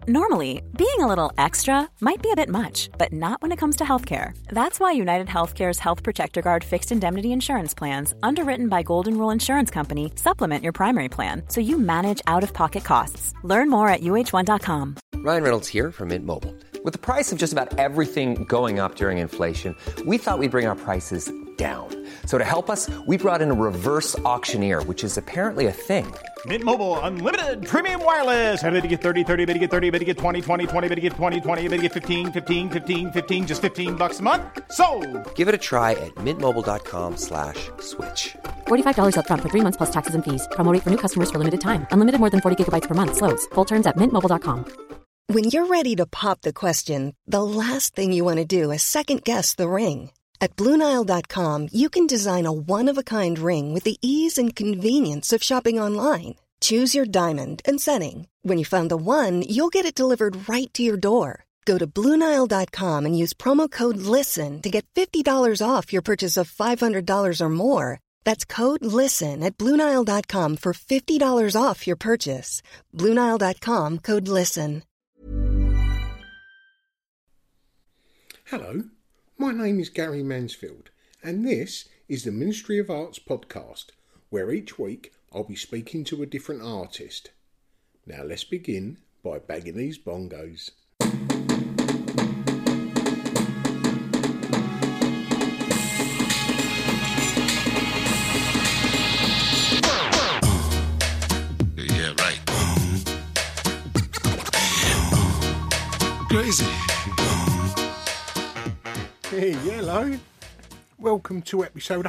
Normally, being a little extra might be a bit much, but not when it comes to healthcare. That's why United Healthcare's Health Protector Guard fixed indemnity insurance plans, underwritten by Golden Rule Insurance Company, supplement your primary plan so you manage out-of-pocket costs. Learn more at uh1.com. Ryan Reynolds here from Mint Mobile. With the price of just about everything going up during inflation, we thought we'd bring our prices down. So to help us, we brought in a reverse auctioneer, which is apparently a thing. Mint Mobile Unlimited Premium Wireless. How to get 30, 30, bit to get 30, bit to get 20, 20, 20, bit to get 20, 20, bit to get 15, 15, 15, 15, just $15 a month? Sold! Give it a try at mintmobile.com/switch. $45 up front for 3 months plus taxes and fees. Promo rate for new customers for limited time. Unlimited more than 40 gigabytes per month. Slows full terms at mintmobile.com. When you're ready to pop the question, the last thing you want to do is second-guess the ring. At BlueNile.com, you can design a one-of-a-kind ring with the ease and convenience of shopping online. Choose your diamond and setting. When you find the one, you'll get it delivered right to your door. Go to BlueNile.com and use promo code LISTEN to get $50 off your purchase of $500 or more. That's code LISTEN at BlueNile.com for $50 off your purchase. BlueNile.com, code LISTEN. Hello, my name is Gary Mansfield, and this is the Ministry of Arts podcast, where each week I'll be speaking to a different artist. Now let's begin by bagging these bongos. Yeah, right. Crazy. Hey, hello. Welcome to episode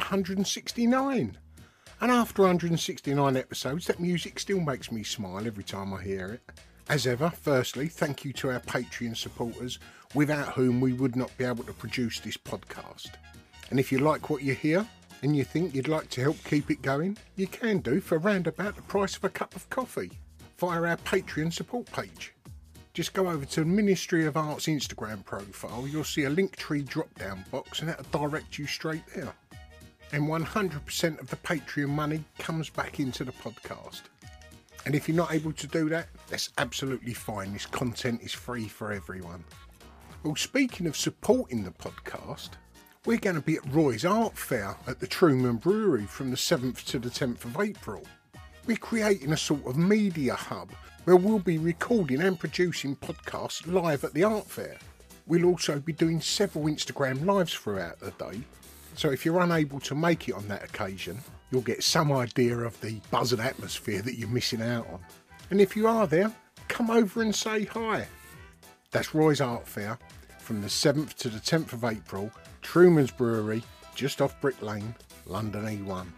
169. And after 169 episodes, that music still makes me smile every time I hear it. As ever, firstly, thank you to our Patreon supporters, without whom we would not be able to produce this podcast. And if you like what you hear, and you think you'd like to help keep it going, you can do for round about the price of a cup of coffee via our Patreon support page. Just go over to the Ministry of Arts Instagram profile, you'll see a Linktree drop-down box and that'll direct you straight there. And 100% of the Patreon money comes back into the podcast. And if you're not able to do that, that's absolutely fine. This content is free for everyone. Well, speaking of supporting the podcast, we're going to be at Roy's Art Fair at the Truman Brewery from the 7th to the 10th of April. We're creating a sort of media hub where we'll be recording and producing podcasts live at the art fair. We'll also be doing several Instagram lives throughout the day, so if you're unable to make it on that occasion, you'll get some idea of the buzz and atmosphere that you're missing out on. And if you are there, come over and say hi. That's Roy's Art Fair from the 7th to the 10th of April, Truman's Brewery, just off Brick Lane, London E1.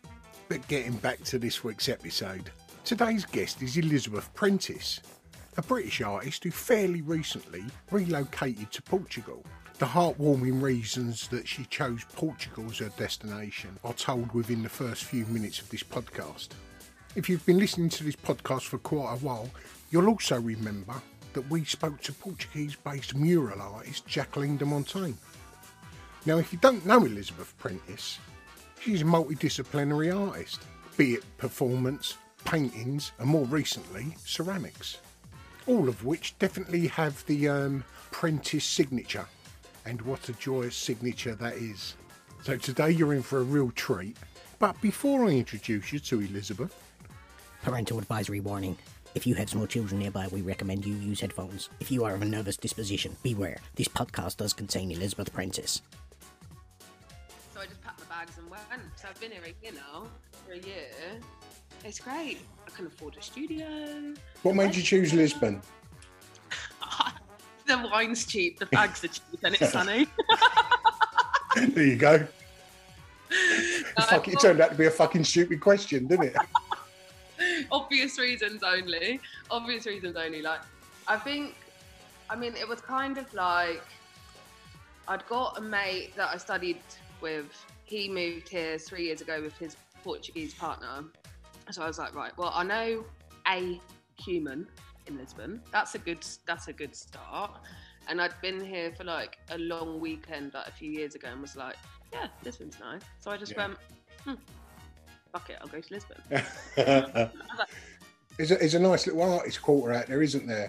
But getting back to this week's episode, today's guest is Elizabeth Prentice, a British artist who fairly recently relocated to Portugal. The heartwarming reasons that she chose Portugal as her destination are told within the first few minutes of this podcast. If you've been listening to this podcast for quite a while, you'll also remember that we spoke to Portuguese-based mural artist Jacqueline de Montaigne. Now, if you don't know Elizabeth Prentice, she's a multidisciplinary artist, be it performance, paintings, and more recently, ceramics. All of which definitely have the Prentice signature, and what a joyous signature that is. So today you're in for a real treat, but before I introduce you to Elizabeth... Parental advisory warning. If you have small children nearby, we recommend you use headphones. If you are of a nervous disposition, beware. This podcast does contain Elizabeth Prentice. So I just packed my bags and went. So I've been here, for a year. It's great. I can afford a studio. What made you choose Lisbon? The wine's cheap, the bags are cheap, and it's sunny. There you go. It turned out to be a fucking stupid question, didn't it? Obvious reasons only. Like, it was kind of like I'd got a mate that I studied with. He moved here 3 years ago with his Portuguese partner. So I was like, right, well, I know a human in Lisbon. That's a good start. And I'd been here for like a long weekend like a few years ago and was like, yeah, Lisbon's nice. So I just went, fuck it, I'll go to Lisbon. There's a nice little artist quarter out there, isn't there?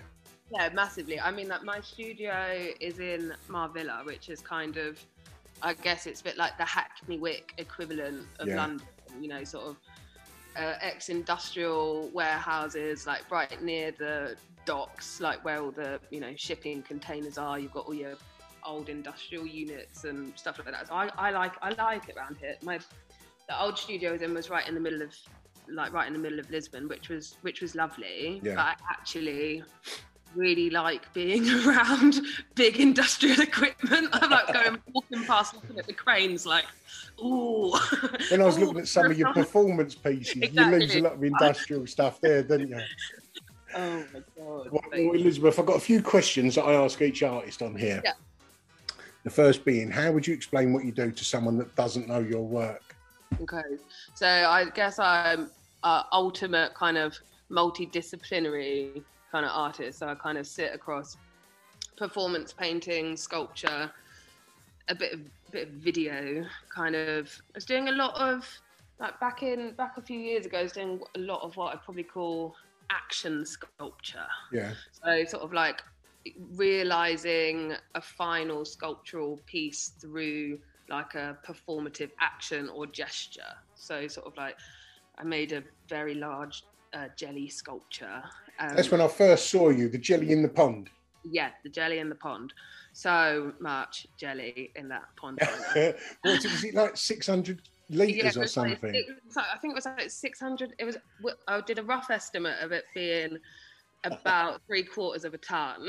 Yeah, massively. I mean, like, my studio is in Marvilla, which is kind of, I guess it's a bit like the Hackney Wick equivalent of London, you know, sort of ex-industrial warehouses, like right near the docks, like where all the, you know, shipping containers are. You've got all your old industrial units and stuff like that. So I like it around here. The old studio I was in was right in the middle of Lisbon, which was lovely. Yeah. But I actually really like being around big industrial equipment. I'm like walking past, looking at the cranes, like, ooh. When I was looking at some of your performance pieces, Exactly. you lose a lot of industrial stuff there, don't you? Oh my God. Well, Elizabeth, I've got a few questions that I ask each artist on here. Yeah. The first being, how would you explain what you do to someone that doesn't know your work? Okay, so I guess I'm ultimate kind of multidisciplinary kind of artist. So I kind of sit across performance painting, sculpture, a bit of video. Kind of, I was doing a lot of, like back a few years ago, I was doing a lot of what I probably call action sculpture. Yeah. So sort of like realizing a final sculptural piece through like a performative action or gesture. So sort of like I made a very large jelly sculpture. That's when I first saw you, the jelly in the pond. Yeah, the jelly in the pond. So much jelly in that pond. Was it like 600 litres or something? I think it was like 600. I did a rough estimate of it being about 3/4 of a ton.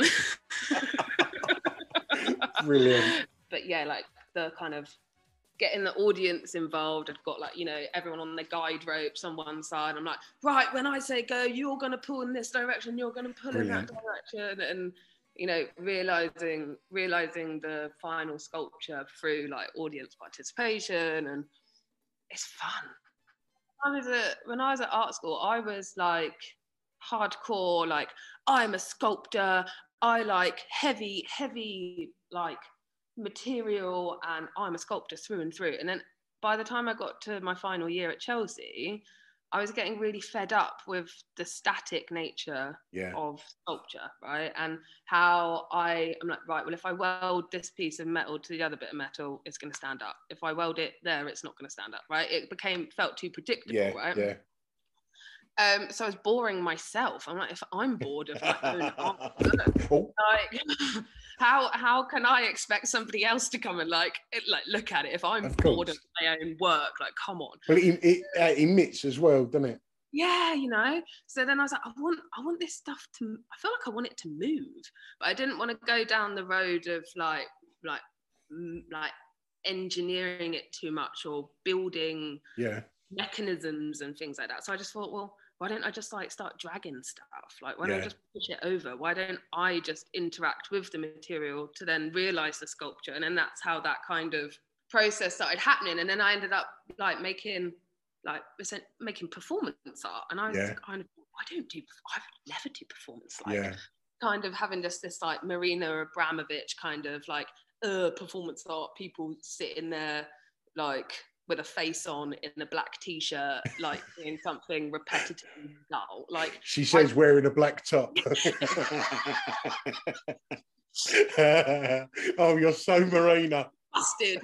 Brilliant. But yeah, like the kind of getting the audience involved. I've got like, you know, everyone on the guide ropes on one side. I'm like, right, when I say go, you're going to pull in this direction, you're going to pull in that direction. And, you know, realizing the final sculpture through like audience participation, and it's fun. When I was at art school, I was like hardcore, like I'm a sculptor. I like heavy like material, and I'm a sculptor through and through. And then by the time I got to my final year at Chelsea, I was getting really fed up with the static nature of sculpture, right? And how I'm like, right, well, if I weld this piece of metal to the other bit of metal, it's going to stand up. If I weld it there, it's not going to stand up, right? It felt too predictable, right? Yeah. So I was boring myself. I'm like, if I'm bored of my own art, like, how can I expect somebody else to come and like look at it if I'm bored of my own work? Like, come on. Well, it emits as well, doesn't it? Yeah, you know. So then I was like, I want this stuff to. I feel like I want it to move, but I didn't want to go down the road of like engineering it too much or building mechanisms and things like that. So I just thought, well, why don't I just like start dragging stuff? Like, why don't I just push it over? Why don't I just interact with the material to then realize the sculpture? And then that's how that kind of process started happening. And then I ended up like making performance art. And I was kind of, I would never do performance. Like kind of having just this like Marina Abramovich kind of like performance art, people sitting there like with a face on in a black t-shirt, like doing something repetitive and dull. Like she says, wearing a black top. Oh, you're so Marina. Busted.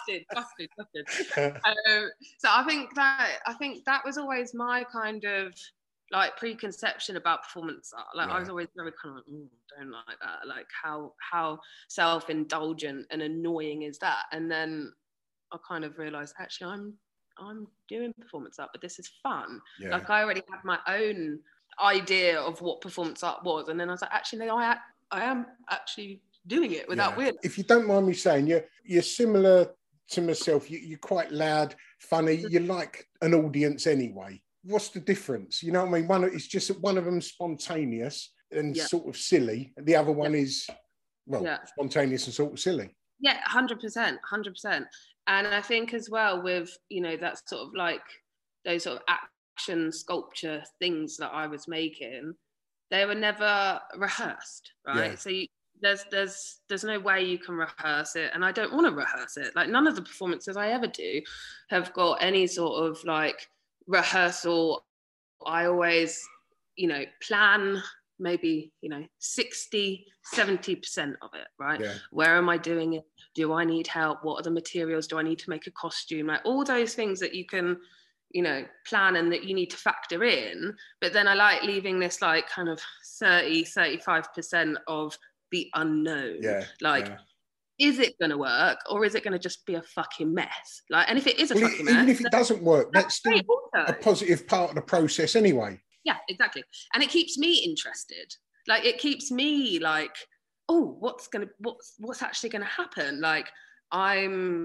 So I think that was always my kind of like preconception about performance art. Like I was always very kind of like, don't like that. Like how self-indulgent and annoying is that? And then I kind of realised, actually, I'm doing performance art, but this is fun. Yeah. Like I already had my own idea of what performance art was, and then I was like, actually, no, I am actually doing it without weird. If you don't mind me saying, you're similar to myself. You're quite loud, funny. You like an audience anyway. What's the difference? You know what I mean? It's just that one of them spontaneous and sort of silly. The other one is spontaneous and sort of silly. Yeah, 100%. And I think as well with, you know, that sort of like those sort of action sculpture things that I was making, they were never rehearsed, right? Yeah. So there's no way you can rehearse it, and I don't want to rehearse it. Like none of the performances I ever do have got any sort of like rehearsal. I always, you know, plan maybe, 60, 70% of it, right? Yeah. Where am I doing it? Do I need help? What are the materials? Do I need to make a costume? Like all those things that you can, plan and that you need to factor in. But then I like leaving this like kind of 30, 35% of the unknown. Yeah. Is it going to work, or is it going to just be a fucking mess? Like, and if it is a fucking mess, even if it doesn't work, that's still a positive part of the process anyway. Yeah, exactly. And it keeps me interested. Like, it keeps me like, oh, what's actually going to happen? Like, I'm,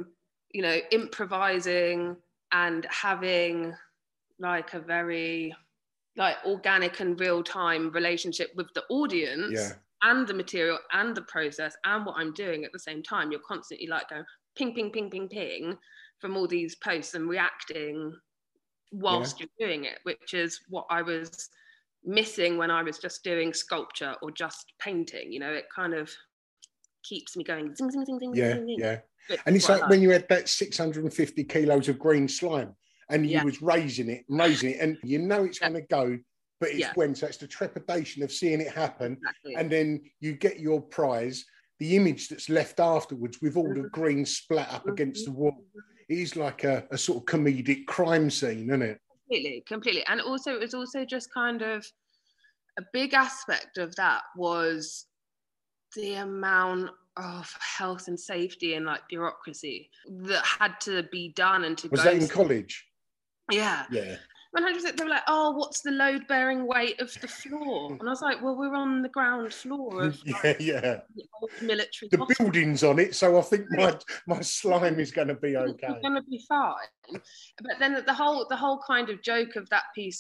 improvising and having like a very like organic and real-time relationship with the audience. Yeah. And the material and the process and what I'm doing at the same time. You're constantly like going ping, ping, ping, ping, ping from all these posts and reacting whilst you're doing it, which is what I was missing when I was just doing sculpture or just painting. It kind of keeps me going. Zing, zing, zing, zing, zing, zing. Yeah. And it's like when you had that 650 kilos of green slime and you was raising it, and it's going to go. But it's so it's the trepidation of seeing it happen. Exactly. And then you get your prize, the image that's left afterwards with all the green splat up against the wall. It is like a sort of comedic crime scene, isn't it? Completely. And also, it was also just kind of a big aspect of that was the amount of health and safety and like bureaucracy that had to be done and to was that in college? Yeah. 100%. They were like, oh, what's the load-bearing weight of the floor? And I was like, well, we're on the ground floor of the old military the hospital. Building's on it, so I think my slime is going to be okay. It's going to be fine. But then the whole kind of joke of that piece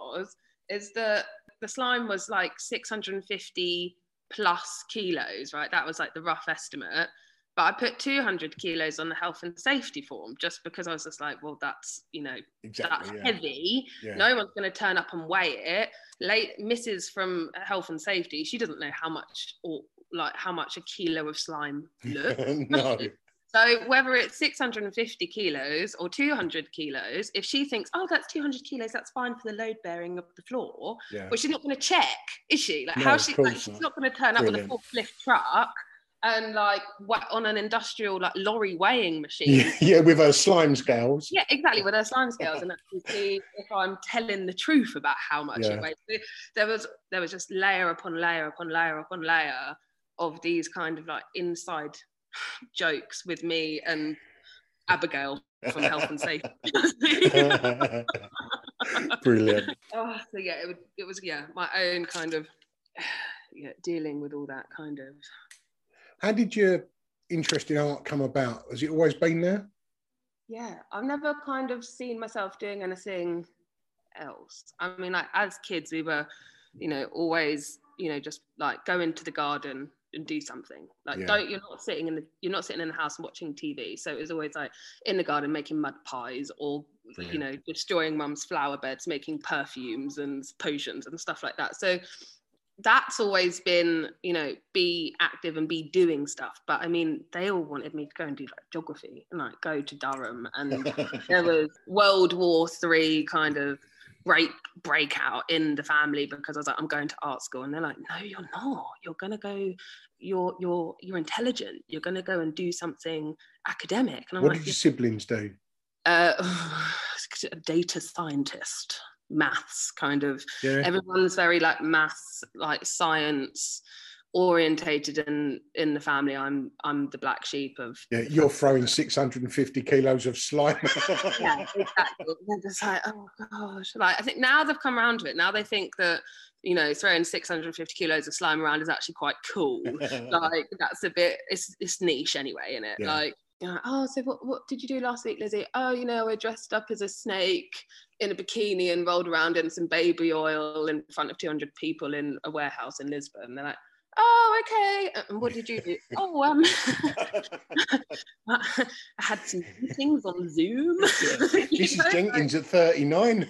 is that the slime was like 650 plus kilos, right? That was like the rough estimate. But I put 200 kilos on the health and safety form just because I was just like, well, that's, that's heavy. Yeah. No one's going to turn up and weigh it. Mrs. from health and safety, she doesn't know how much a kilo of slime looks. No. So whether it's 650 kilos or 200 kilos, if she thinks, oh, that's 200 kilos, that's fine for the load bearing of the floor. Yeah. Well, she's not going to check, is she? She's not going to turn up with a forklift truck and like on an industrial like lorry weighing machine. Yeah, with her slime scales. Yeah, exactly, with her slime scales, and actually see if I'm telling the truth about how much it weighs. There was just layer upon layer upon layer upon layer of these kind of like inside jokes with me and Abigail from Health and Safety. Brilliant. Oh, so yeah, it was my own kind of dealing with all that kind of. How did your interest in art come about? Has it always been there? Yeah, I've never kind of seen myself doing anything else. I mean, like as kids, we were, always, just like go into the garden and do something. Like you're not sitting in the house watching TV. So it was always like in the garden making mud pies or destroying mum's flower beds, making perfumes and potions and stuff like that. So that's always been, be active and be doing stuff. But I mean, they all wanted me to go and do like geography and like go to Durham. And there was World War III kind of breakout in the family because I was like, I'm going to art school. And they're like, no, you're not. You're going to go, you're intelligent. You're going to go and do something academic. And I'm what did your siblings do? A data scientist. Maths kind of everyone's very like maths, like science orientated in the family. I'm the black sheep of you're throwing 650 kilos of slime. Yeah, exactly. They're just like, oh gosh, like I think now they've come around to it. Now they think that throwing 650 kilos of slime around is actually quite cool. Like that's a bit it's niche anyway, isn't it? Like oh, so what did you do last week, Lizzie? Oh, I dressed up as a snake in a bikini and rolled around in some baby oil in front of 200 people in a warehouse in Lisbon. And they're like, oh, okay. And what did you do? I had some meetings on Zoom. Mrs. Jenkins at 39.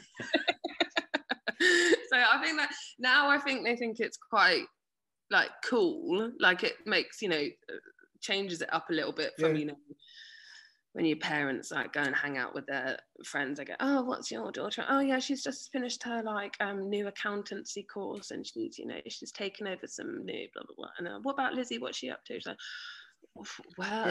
So I think that now they think it's quite like cool. Like it makes, changes it up a little bit from, when your parents like go and hang out with their friends, they go, oh, what's your daughter? Oh yeah, she's just finished her like new accountancy course, and she's, you know, she's taken over some new blah blah blah. And what about Lizzie? What's she up to? She's like, well,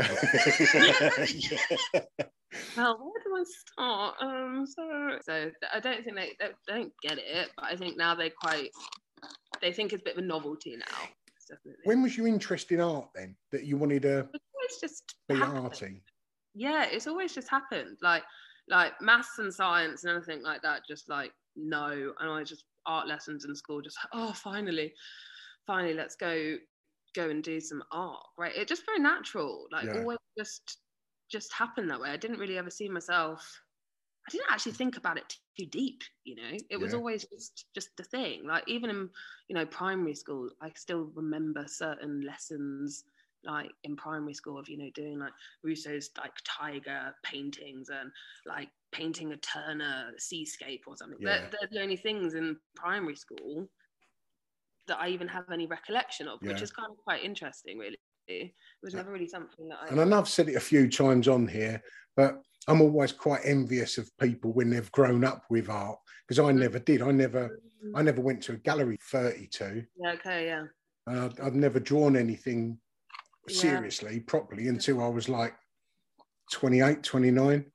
well, where do I start? So I don't think they don't get it, but I think now they think it's a bit of a novelty now. Definitely. When was your interest in art then, that you wanted to just be happened. arty? Yeah, it's always just happened. Like maths and science and everything like that, just like no. And I just art lessons in school, just finally, let's go and do some art. Right? It just very natural. Like always just happened that way. I didn't really ever see myself. I didn't actually think about it too deep, you know. It was always just a thing. Like even in, you know, primary school, I still remember certain lessons like in primary school of, you know, doing like Rousseau's like tiger paintings and like painting a Turner seascape or something. They're the only things in primary school that I even have any recollection of, which is kind of quite interesting, really. It was never really something that And I know I've said it a few times on here, but I'm always quite envious of people when they've grown up with art, because I never did. I never went to a gallery 32. And I've never drawn anything seriously, properly, until I was like 28, 29.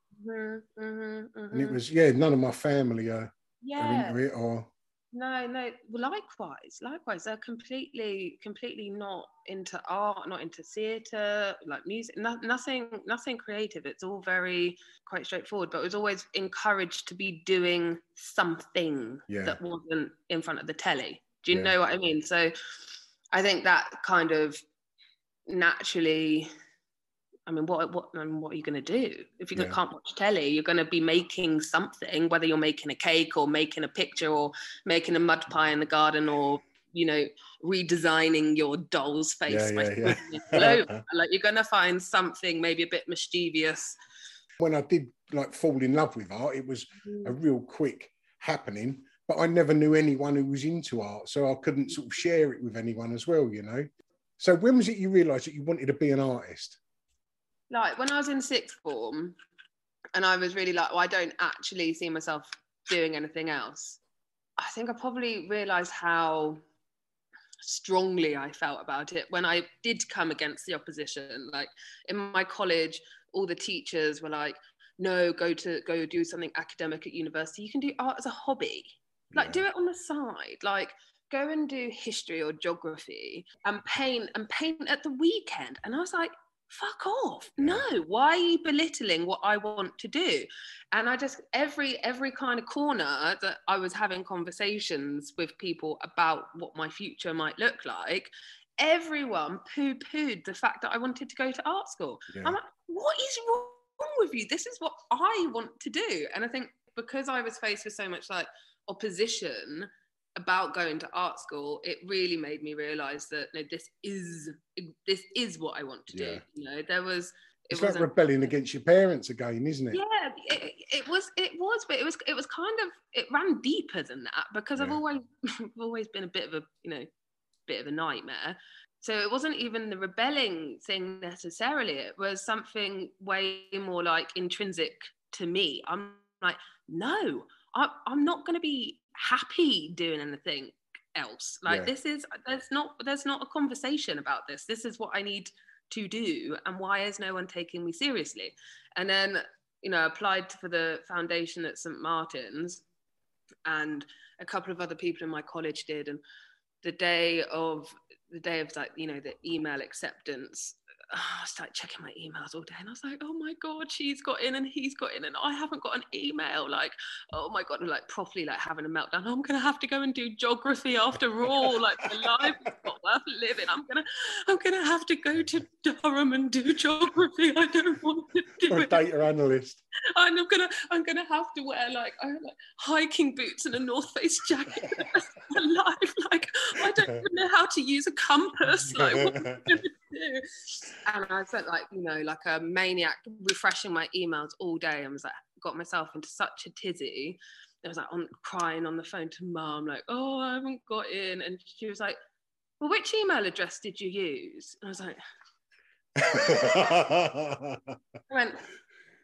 And it was, none of my family are into it or... No, well, likewise, they're completely not into art, not into theatre, like music, nothing creative. It's all very quite straightforward, but it was always encouraged to be doing something that wasn't in front of the telly. Do you know what I mean? So I think that kind of naturally, I mean, what are you going to do? If you can't watch telly, you're going to be making something, whether you're making a cake or making a picture or making a mud pie in the garden or, you know, redesigning your doll's face. Like you're going to find something maybe a bit mischievous. When I did like fall in love with art, it was a real quick happening, but I never knew anyone who was into art, so I couldn't sort of share it with anyone as well, you know. So when was it you realised that you wanted to be an artist? Like when I was in sixth form and I was really like, I don't actually see myself doing anything else. I think I probably realised how strongly I felt about it when I did come against the opposition. Like in my college, all the teachers were like, no, go do something academic at university. You can do art as a hobby. Like do it on the side. Like go and do history or geography and paint at the weekend. And I was like, fuck off. No, why are you belittling what I want to do? And I just, every kind of corner that I was having conversations with people about what my future might look like, everyone poo-pooed the fact that I wanted to go to art school. I'm like, what is wrong with you? This is what I want to do. And I think because I was faced with so much like opposition about going to art school, it really made me realize that no, this is what I want to do. You know, it's like rebelling against your parents again, isn't it? Yeah, it was, but it was kind of, it ran deeper than that, because I've always been a bit of a nightmare. So it wasn't even the rebelling thing necessarily. It was something way more like intrinsic to me. I'm like, no, I'm not going to be happy doing anything else. Like there's not a conversation about this. This is what I need to do, and why is no one taking me seriously? And then, you know, applied for the foundation at St. Martin's, and a couple of other people in my college did, and the day of like, you know, the email acceptance, I was like checking my emails all day, and I was like, oh my God, she's got in and he's got in and I haven't got an email. Like, oh my God, I'm like properly like having a meltdown. I'm gonna have to go and do geography after all. Like my life is not worth living. I'm gonna have to go to Durham and do geography. I don't want to do or it. Data analyst. I'm gonna have to wear like hiking boots and a North Face jacket for the rest of my life. Like I don't even know how to use a compass. Like what am I gonna do? And I spent like, you know, like a maniac refreshing my emails all day, and was like, got myself into such a tizzy. I was like crying on the phone to Mum, like, oh, I haven't got in. And she was like, well, which email address did you use? And I was like, I went,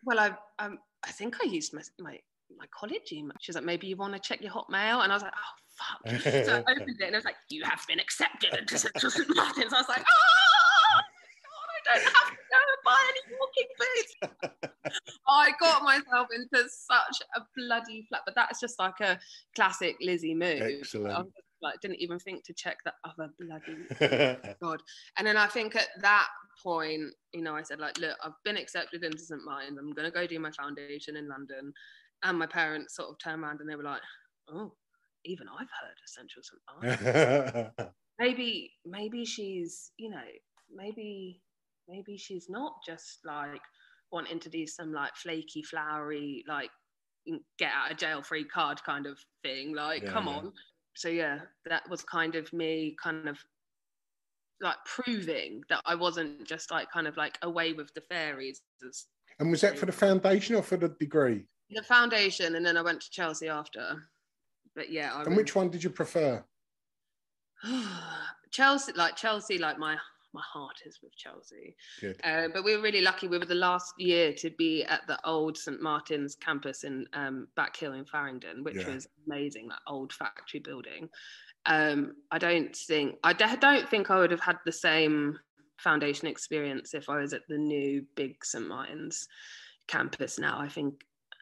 Well, I think I used my college email. She was like, maybe you want to check your Hotmail, and I was like, oh fuck. So I opened it and it was like, you have been accepted into Central St Martin's. I was like, oh God, I don't have to go and buy any walking boots. I got myself into such a bloody flat, but that's just like a classic Lizzie move. Excellent. I was like, didn't even think to check that other bloody God. And then I think at that point, you know, I said like, look, I've been accepted into St Martin's. I'm going to go do my foundation in London. And my parents sort of turned around and they were like, oh, even I've heard of Central St Martin's. maybe she's, you know, maybe she's not just like wanting to do some like flaky, flowery, like get out of jail free card kind of thing. Like, come on. So yeah, that was kind of me kind of like proving that I wasn't just like kind of like away with the fairies. And was that for the foundation or for the degree? The foundation, and then I went to Chelsea after. But yeah. Which one did you prefer? Chelsea, like my heart is with Chelsea. Good. But we were really lucky. We were the last year to be at the old St Martin's campus in Backhill in Farringdon, which was amazing, that old factory building. I don't think I would have had the same foundation experience if I was at the new big St Martin's campus now. I think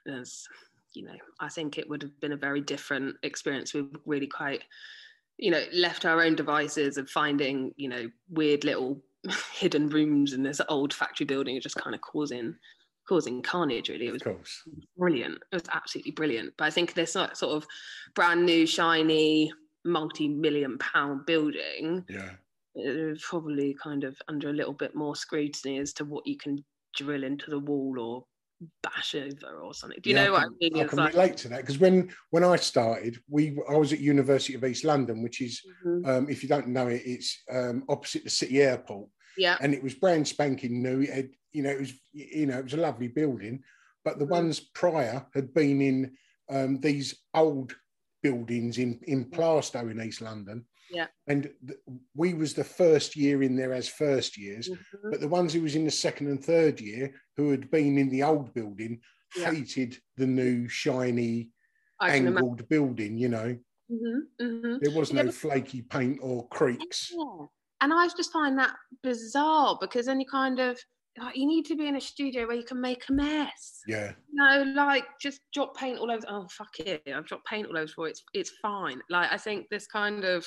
I think it would have been a very different experience. We've really quite, left our own devices of finding, weird little hidden rooms in this old factory building, just kind of causing carnage, really. It was brilliant. It was absolutely brilliant. But I think this sort of brand new, shiny, multi-million-pound building, probably kind of under a little bit more scrutiny as to what you can drill into the wall or bash over or something. Do you know what I mean? I can relate to that, because when I started, I was at University of East London, which is, if you don't know it, it's opposite the city airport. Yeah. And it was brand spanking new. It had, it was a lovely building, but the ones prior had been in these old buildings in Plaistow in East London. Yeah. And we was the first year in there as first years, but the ones who was in the second and third year who had been in the old building hated the new shiny angled building, There was no flaky paint or creaks. Yeah. And I just find that bizarre, because then you kind of, like, you need to be in a studio where you can make a mess. Yeah. Like, just drop paint all over. Oh, fuck it. I've dropped paint all over it. It's fine. Like, I think this kind of,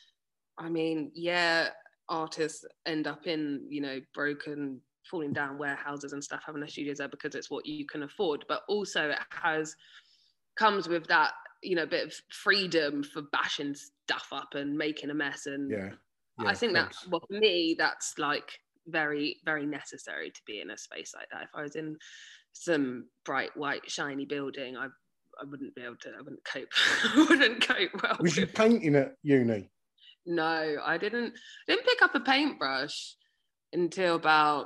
artists end up in, broken, falling down warehouses and stuff, having their studios there because it's what you can afford. But also it comes with that, bit of freedom for bashing stuff up and making a mess. And I think that, for me, that's like very, very necessary to be in a space like that. If I was in some bright, white, shiny building, I wouldn't be able to, I wouldn't cope. I wouldn't cope well. Was you painting at uni? No, I didn't pick up a paintbrush until about,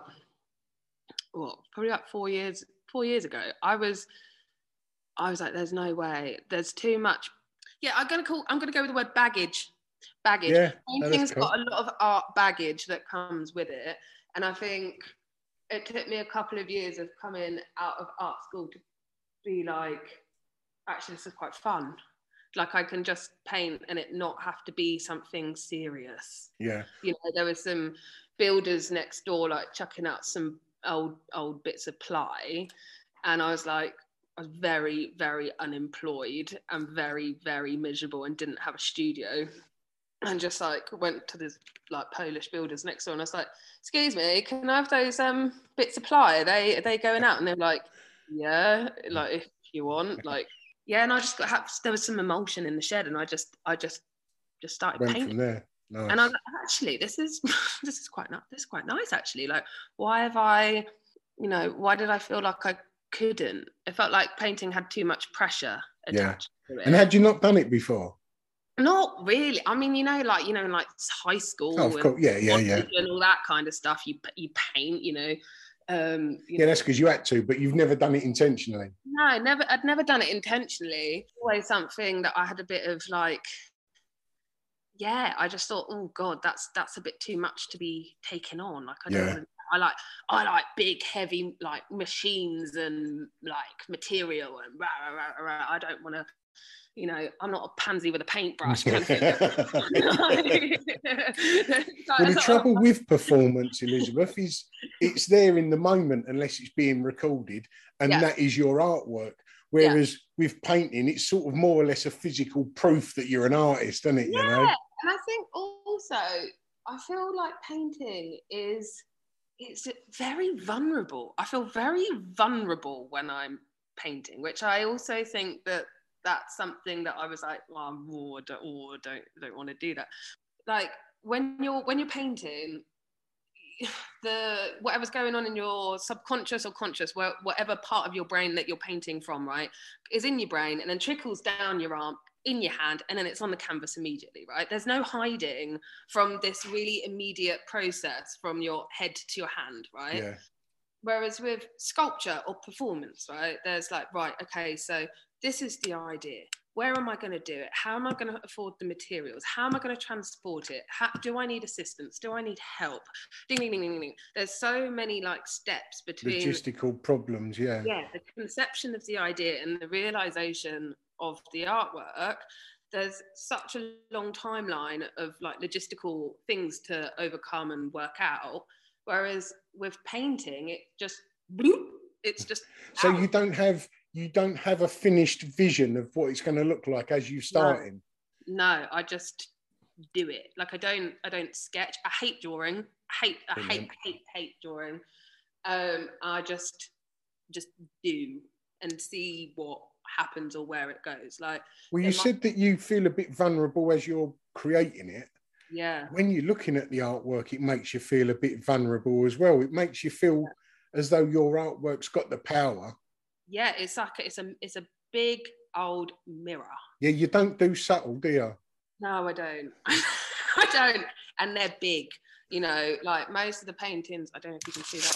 probably about 4 years ago. I was like, there's no way, there's too much. Yeah, I'm gonna go with the word baggage. Yeah, painting's got a lot of art baggage that comes with it, and I think it took me a couple of years of coming out of art school to be like, actually, this is quite fun. Like, I can just paint and it not have to be something serious. Yeah. There was some builders next door, like, chucking out some old bits of ply, and I was very, very unemployed and very, very miserable and didn't have a studio. And just went to this Polish builders next door, and I was like, "Excuse me, can I have those bits of ply? Are they going out?" And they're like, "Yeah, if you want." Yeah. And I just there was some emulsion in the shed, and I just started painting from there. Nice. And I was like, actually, this is quite nice actually. Like, why have I, why did I feel like I couldn't? It felt like painting had too much pressure attached to it. And had you not done it before? Not really. In high school. Oh, of course. Yeah. And all that kind of stuff. You paint, that's because you had to, but you've never done it intentionally. No, I'd never done it intentionally. Always something that I had a bit of I just thought, oh God, that's a bit too much to be taken on. Like, I don't want to I like big, heavy like machines and like material and rah, rah, rah, rah. I don't want to, you know, I'm not a pansy with a paintbrush kind of thing. Well, the trouble with performance, Elizabeth, is it's there in the moment unless it's being recorded, and that is your artwork. Whereas with painting, it's sort of more or less a physical proof that you're an artist, isn't it? Yeah, you know? And I think also, I feel like painting it's very vulnerable. I feel very vulnerable when I'm painting, which I also think that's something that I was like, well, don't want to do that. Like when you're painting, whatever's going on in your subconscious or conscious, whatever part of your brain that you're painting from, right, is in your brain and then trickles down your arm, in your hand, and then it's on the canvas immediately, right? There's no hiding from this really immediate process from your head to your hand, right? Yeah. Whereas with sculpture or performance, right, there's like, right, okay, so this is the idea. Where am I going to do it? How am I going to afford the materials? How am I going to transport it? Do I need assistance? Do I need help? Ding, ding, ding, ding, ding. There's so many like steps between logistical problems. Yeah. Yeah, the conception of the idea and the realization of the artwork. There's such a long timeline of like logistical things to overcome and work out. Whereas with painting, it just bloop, it's just so out. You don't have a finished vision of what it's going to look like as you start in. No, I just do it. Like I don't sketch. I hate drawing. I hate drawing. I just do and see what happens or where it goes. Like, well, you said that you feel a bit vulnerable as you're creating it. Yeah. When you're looking at the artwork, it makes you feel a bit vulnerable as well. It makes you feel as though your artwork's got the power. Yeah, it's like it's a big old mirror. Yeah, you don't do subtle, do you? No, I don't. I don't. And they're big. You know, like most of the paintings, I don't know if you can see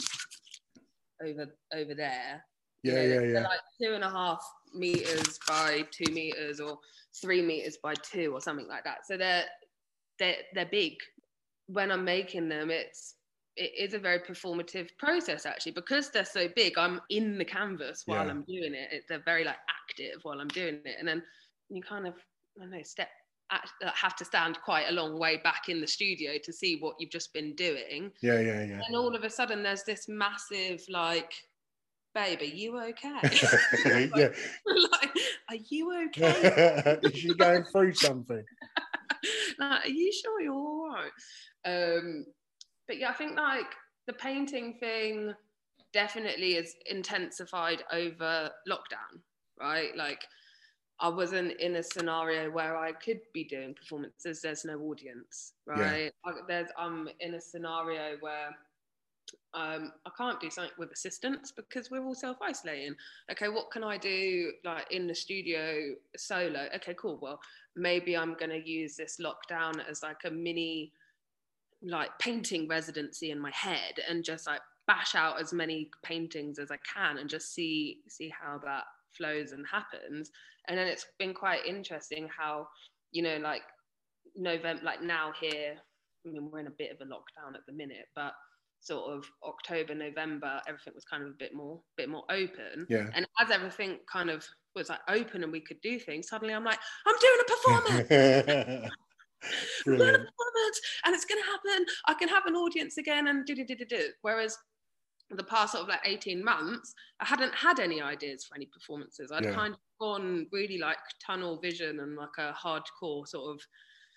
that one over there. Yeah, They're like 2.5 meters by 2 meters or 3 meters by 2 or something like that. So they're big. When I'm making them, it is a very performative process actually, because they're so big. I'm in the canvas while I'm doing it. They're very like active while I'm doing it, and then you kind of, I don't know, have to stand quite a long way back in the studio to see what you've just been doing. Yeah. And all of a sudden, there's this massive like, babe, are you okay? Yeah. Like, are you okay? Is she going through something? Like, are you sure you're all right? But yeah, I think like the painting thing definitely is intensified over lockdown, right? Like I wasn't in a scenario where I could be doing performances. There's no audience, right? Yeah. I'm in a scenario where I can't do something with assistants because we're all self-isolating. Okay, what can I do like in the studio solo? Okay, cool. Well, maybe I'm going to use this lockdown as like a mini like painting residency in my head and just like bash out as many paintings as I can and just see how that flows and happens. And then it's been quite interesting how, you know, like November, like now here, I mean, we're in a bit of a lockdown at the minute, but sort of October, November, everything was kind of a bit more open. Yeah. And as everything kind of was like open and we could do things, suddenly I'm like, I'm doing a performance. I'm doing a performance and it's going to happen. I can have an audience again and do. Whereas the past sort of like 18 months, I hadn't had any ideas for any performances. I'd kind of gone really like tunnel vision and like a hardcore sort of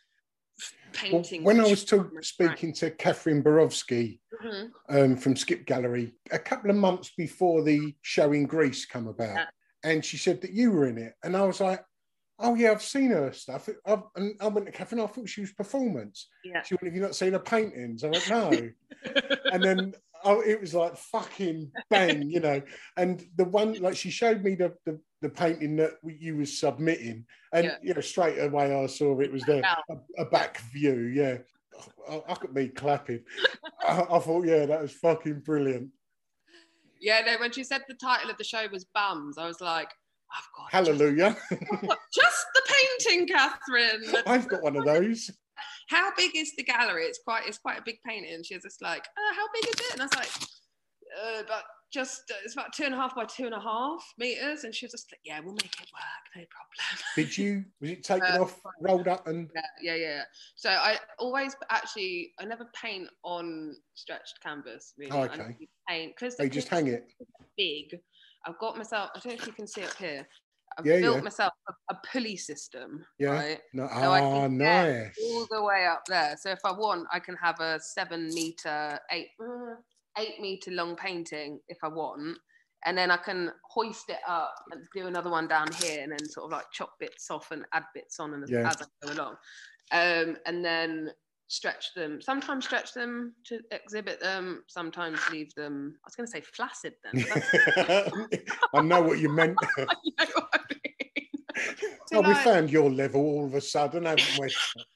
painting. Well, when I was speaking to Catherine Borowski from Skip Gallery a couple of months before the show in Greece come about, and she said that you were in it, and I was like, oh yeah, I've seen her stuff. And I went to Catherine, I thought she was performance. Yeah. She went, have you not seen her paintings? I went, no. And then it was like fucking bang, you know. And the one, like she showed me the painting that you was submitting, and you know, straight away I saw it was there, a back view. Yeah, I could be clapping. I thought, yeah, that was fucking brilliant. Yeah, no, when she said the title of the show was Bums, I was like, I've got hallelujah. just the painting, Catherine. I've got one of those. how big is the gallery? It's quite a big painting. And she was just like, how big is it? And I was like, it's about 2.5 by 2.5 meters. And she was just like, yeah, we'll make it work, no problem. Was it taken off, rolled up and? Yeah. So I never paint on stretched canvas, really. Oh, okay. I paint, because you just hang it? Big. I've got myself, I don't know if you can see up here. I've built myself a pulley system, right? No. So I can nice. get all the way up there. So if I want, I can have a 8 meter long painting if I want, and then I can hoist it up and do another one down here, and then sort of like chop bits off and add bits on as I go along, and then sometimes stretch them to exhibit them, sometimes leave them, I was going to say flaccid then. I know what you meant. You know what I mean? We found your level all of a sudden, haven't we?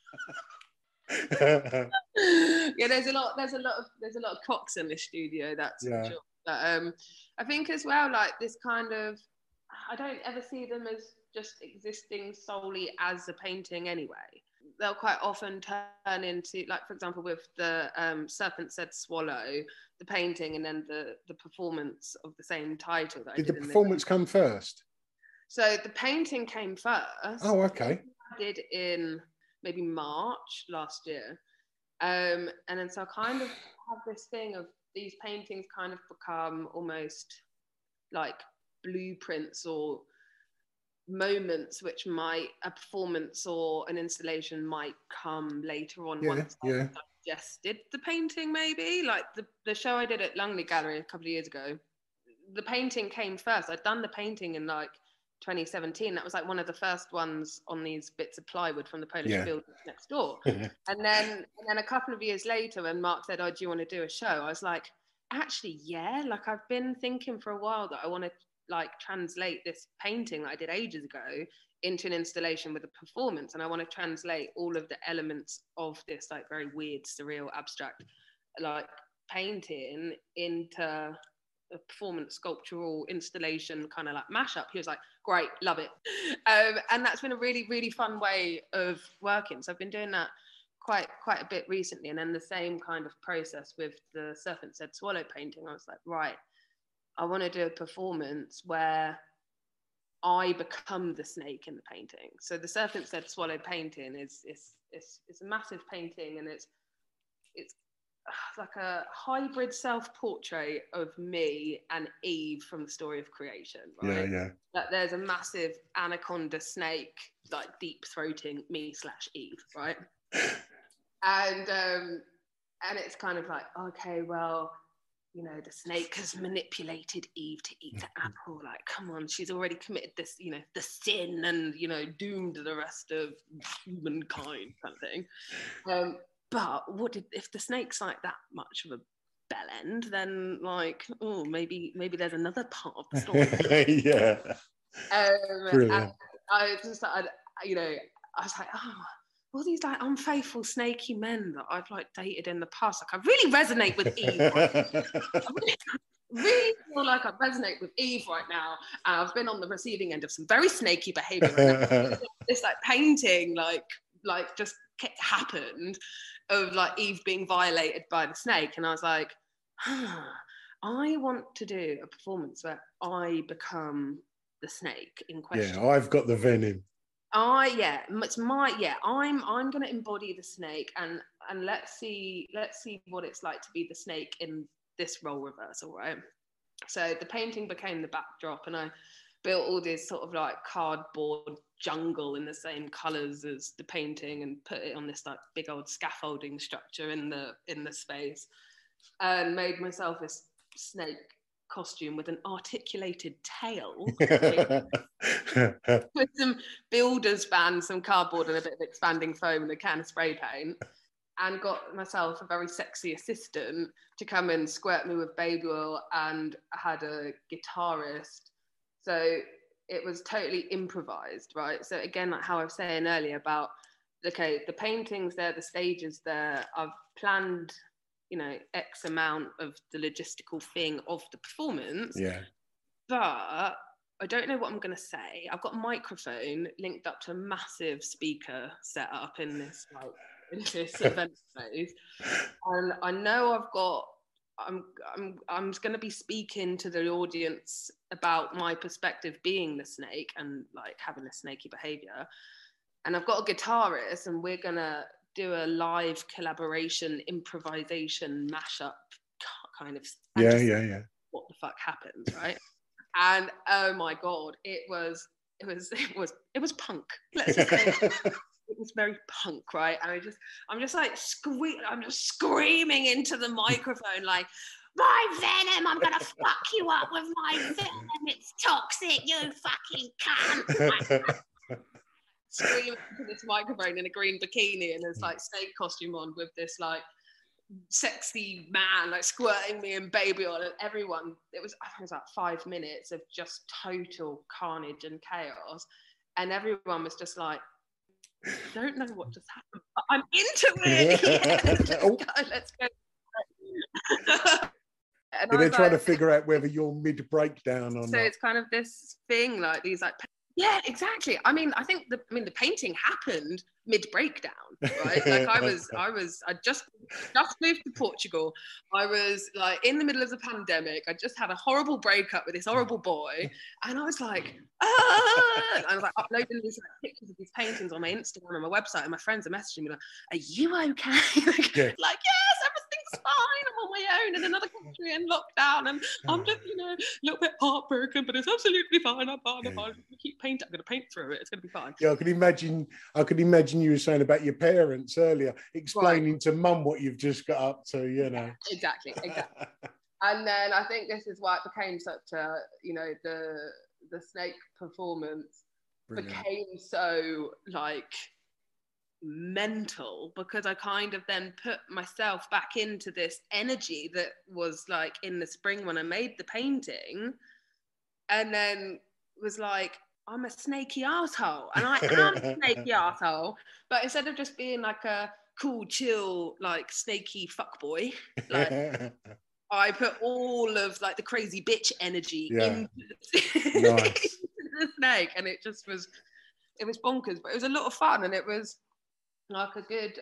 Yeah, there's a lot of cocks in this studio, that's for sure. But I think as well, like this kind of, I don't ever see them as just existing solely as a painting anyway. They'll quite often turn into, like, for example, with the Serpent Said Swallow, the painting, and then the performance of the same title. Did the performance come first? So the painting came first. Oh, okay. I did in maybe March last year. And then so I kind of have this thing of these paintings kind of become almost like blueprints or moments which a performance or an installation might come later on once I've digested the painting, maybe. Like the show I did at Langley Gallery a couple of years ago, the painting came first. I'd done the painting in like 2017. That was like one of the first ones on these bits of plywood from the Polish buildings next door. and then a couple of years later, when Mark said, do you want to do a show? I was like, actually, yeah. Like I've been thinking for a while that I want to like translate this painting that I did ages ago into an installation with a performance, and I want to translate all of the elements of this like very weird, surreal, abstract like painting into a performance sculptural installation kind of like mashup. He was like, great, love it. And that's been a really, really fun way of working. So I've been doing that quite a bit recently. And then the same kind of process with the Serpent Said Swallow painting. I was like, right, I want to do a performance where I become the snake in the painting. So the Serpent Said Swallow painting is a massive painting, and it's like a hybrid self-portrait of me and Eve from the Story of Creation, right? Yeah. That there's a massive anaconda snake like deep throating me/Eve, right? And it's kind of like, okay, well, you know, the snake has manipulated Eve to eat the apple. Like, come on, she's already committed this, you know, the sin, and, you know, doomed the rest of humankind, kind of thing. But if the snake's like that much of a bellend, then like, oh, maybe there's another part of the story. Yeah. And I was like, oh, all these like unfaithful snaky men that I've like dated in the past, like I really resonate with Eve. I really feel like I resonate with Eve right now. And I've been on the receiving end of some very snaky behaviour. This like painting, like just happened of like Eve being violated by the snake, and I was like, I want to do a performance where I become the snake in question. Yeah, I've got the venom. I'm going to embody the snake, and let's see what it's like to be the snake in this role reversal, right? So the painting became the backdrop, and I built all this sort of like cardboard jungle in the same colours as the painting, and put it on this like big old scaffolding structure in the space, and made myself this snake costume with an articulated tail with some builder's band, some cardboard, and a bit of expanding foam and a can of spray paint, and got myself a very sexy assistant to come and squirt me with baby oil, and had a guitarist. So it was totally improvised, right? So again, like how I was saying earlier about, okay, the paintings there, the stages there, I've planned, you know, X amount of the logistical thing of the performance. Yeah. But I don't know what I'm going to say. I've got a microphone linked up to a massive speaker set up in this like in this event phase, and I know I'm going to be speaking to the audience about my perspective being the snake and like having a snaky behavior. And I've got a guitarist, and we're going to do a live collaboration, improvisation, mashup kind of. Yeah. What the fuck happens, right? And oh my God, it was punk. Let's just say it was very punk, right? And I'm just screaming into the microphone like, my venom, I'm gonna fuck you up with my venom, it's toxic, you fucking cunt. Screaming into this microphone in a green bikini and this like snake costume on with this like sexy man like squirting me and baby oil, and everyone, I think it was like 5 minutes of just total carnage and chaos, and everyone was just like, don't know what just happened, but I'm into it. Yeah, let's go. And they're trying to figure out whether you're mid-breakdown or not. So it's kind of this thing, like these like, yeah, exactly. I mean, I think the painting happened mid-breakdown, right? Like I just moved to Portugal. I was like in the middle of the pandemic. I just had a horrible breakup with this horrible boy, and I was like, ah! And I was like uploading these like, pictures of these paintings on my Instagram and my website, and my friends are messaging me like, "Are you okay?" Like, yes, everything's fine. I'm on my own in another country in lockdown, and I'm just, a little bit heartbroken, but it's absolutely fine. I'm fine. I'm fine. Keep painting. I'm going to paint through it. It's going to be fine. Yeah, I could imagine you were saying about your parents earlier, explaining to mum what you've just got up to, Exactly. And then I think this is why it became such a, the snake performance became so like mental, because I kind of then put myself back into this energy that was like in the spring when I made the painting, and then was like, I'm a snaky arsehole, and I am a snaky arsehole, but instead of just being like a cool, chill, like snaky fuckboy, like I put all of like the crazy bitch energy into the snake, and it was bonkers, but it was a lot of fun, and it was like a good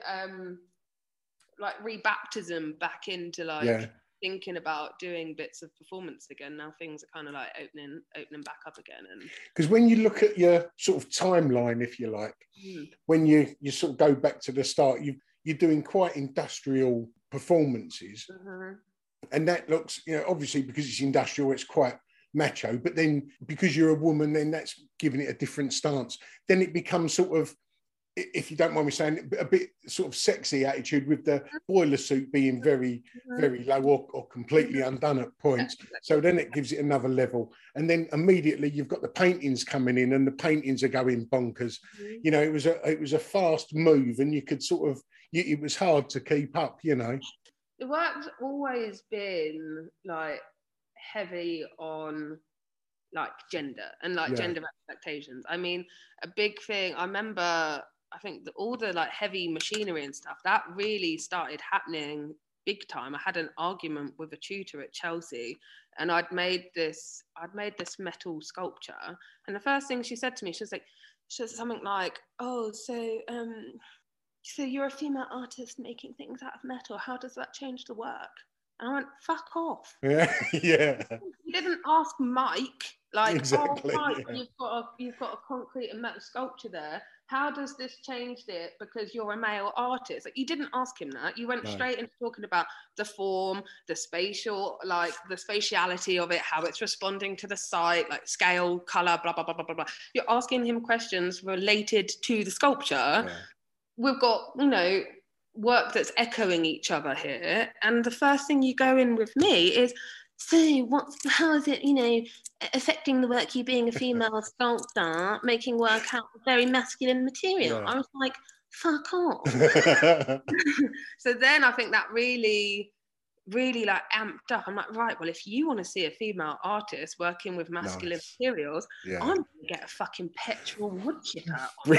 like rebaptism back into like thinking about doing bits of performance again. Now things are kind of like opening back up again. And because when you look at your sort of timeline, if you like, when you sort of go back to the start, you're doing quite industrial performances, and that looks, obviously because it's industrial, it's quite macho, but then because you're a woman, then that's giving it a different stance. Then it becomes sort of, if you don't mind me saying, a bit sort of sexy attitude, with the boiler suit being very, very low or completely undone at points. So then it gives it another level. And then immediately you've got the paintings coming in, and the paintings are going bonkers. It was a fast move, and you could sort of, it was hard to keep up, The work's always been like heavy on like gender and like gender expectations. I mean, a big thing, I remember, I think all the like heavy machinery and stuff, that really started happening big time. I had an argument with a tutor at Chelsea, and I'd made this metal sculpture, and the first thing she said to me, she said something like, "Oh, so you're a female artist making things out of metal. How does that change the work?" And I went, "Fuck off." Yeah. You didn't ask Mike, like, exactly, "Oh, Mike, you've got a concrete and metal sculpture there. How does this change it because you're a male artist?" Like, you didn't ask him that. You went straight into talking about the form, the spatial, like the spatiality of it, how it's responding to the site, like scale, color, blah, blah, blah, blah, blah, blah. You're asking him questions related to the sculpture. Yeah. We've got, work that's echoing each other here. And the first thing you go in with me is, so how is it, affecting the work, you being a female sculptor, making work out of very masculine material? I was like, fuck off. So then I think that really like amped up. I'm like, right, well, if you want to see a female artist working with masculine materials, I'm going to get a fucking petrol wood chipper.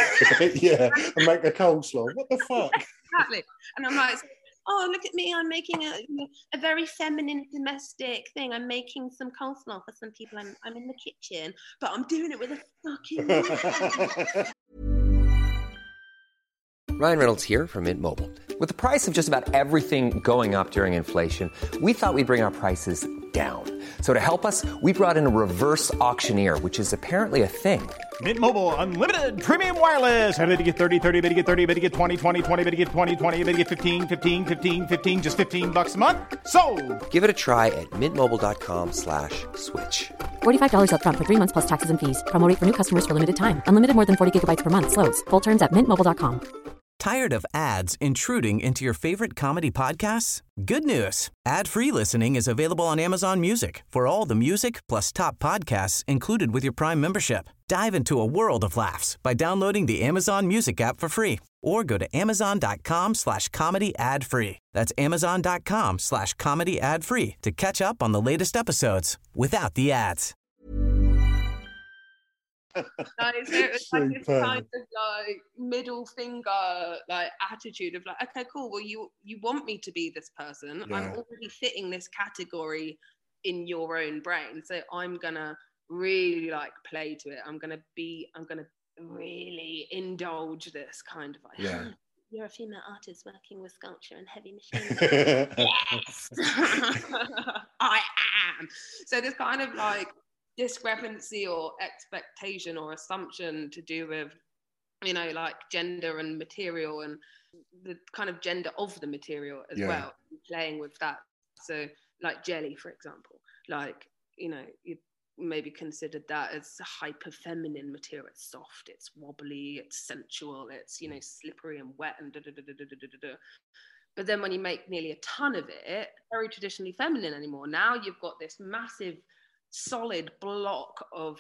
And make a coleslaw. What the fuck? Exactly. And I'm like, oh, look at me, I'm making a very feminine domestic thing. I'm making some coleslaw for some people. I'm in the kitchen, but I'm doing it with a fucking Ryan Reynolds here from Mint Mobile. With the price of just about everything going up during inflation, we thought we'd bring our prices down. So to help us, we brought in a reverse auctioneer, which is apparently a thing. Mint Mobile Unlimited Premium Wireless. How to get 30, 30, bit to get 30, bit to get 20, 20, 20, bit to get 20, 20, bit to get 15, 15, 15, 15, just $15 a month? Sold! Give it a try at mintmobile.com/switch. $45 up front for 3 months plus taxes and fees. Promo rate for new customers for limited time. Unlimited more than 40 gigabytes per month. Slows full terms at mintmobile.com. Tired of ads intruding into your favorite comedy podcasts? Good news. Ad-free listening is available on Amazon Music for all the music plus top podcasts included with your Prime membership. Dive into a world of laughs by downloading the Amazon Music app for free or go to amazon.com/comedy ad-free. That's amazon.com/comedy ad-free to catch up on the latest episodes without the ads. No, so it was like this kind of like middle finger like attitude of like, okay, cool, well you want me to be this person. Yeah. I'm already fitting this category in your own brain, so I'm gonna really like play to it. I'm gonna really indulge this kind of like, yeah. You're a female artist working with sculpture and heavy machinery. Yes. I am. So this kind of like discrepancy or expectation or assumption to do with, you know, like gender and material and the kind of gender of the material as well, playing with that. So like jelly, for example, like, you know, you maybe considered that as hyper feminine material. It's soft, it's wobbly, it's sensual, it's, you know, slippery and wet and But then when you make nearly a ton of it, very traditionally feminine anymore. Now you've got this massive solid block of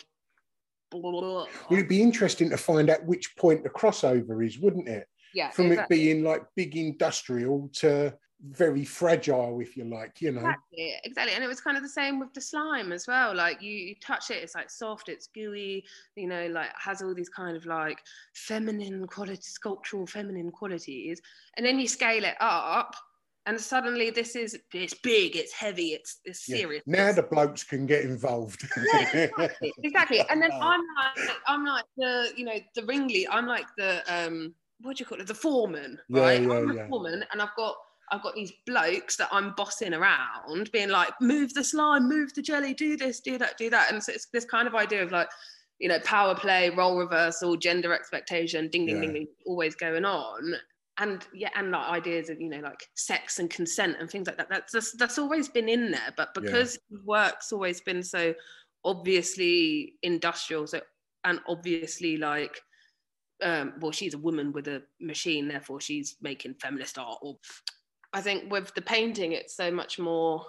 Well, it'd be interesting to find out which point the crossover is, wouldn't it? Yeah. From exactly. It being like big industrial to very fragile, if you like, you know. Exactly. And it was kind of the same with the slime as well. Like you touch it, it's like soft, it's gooey, you know, like has all these kind of like feminine quality, sculptural feminine qualities. And then you scale it up. And suddenly it's big, it's heavy, it's serious. Now the blokes can get involved. Yeah, exactly. And then I'm like the, you know, the ringleader. I'm like the what do you call it? The foreman, right? I'm the foreman, and I've got these blokes that I'm bossing around, being like, move the slime, move the jelly, do this, do that, do that. And so it's this kind of idea of like, you know, power play, role reversal, gender expectation, ding, ding, ding, ding, always going on. And like ideas of, you know, like sex and consent and things like that. That's always been in there, but because work's always been so obviously industrial, so and obviously like, well, she's a woman with a machine, therefore she's making feminist art. Or I think with the painting, it's so much more.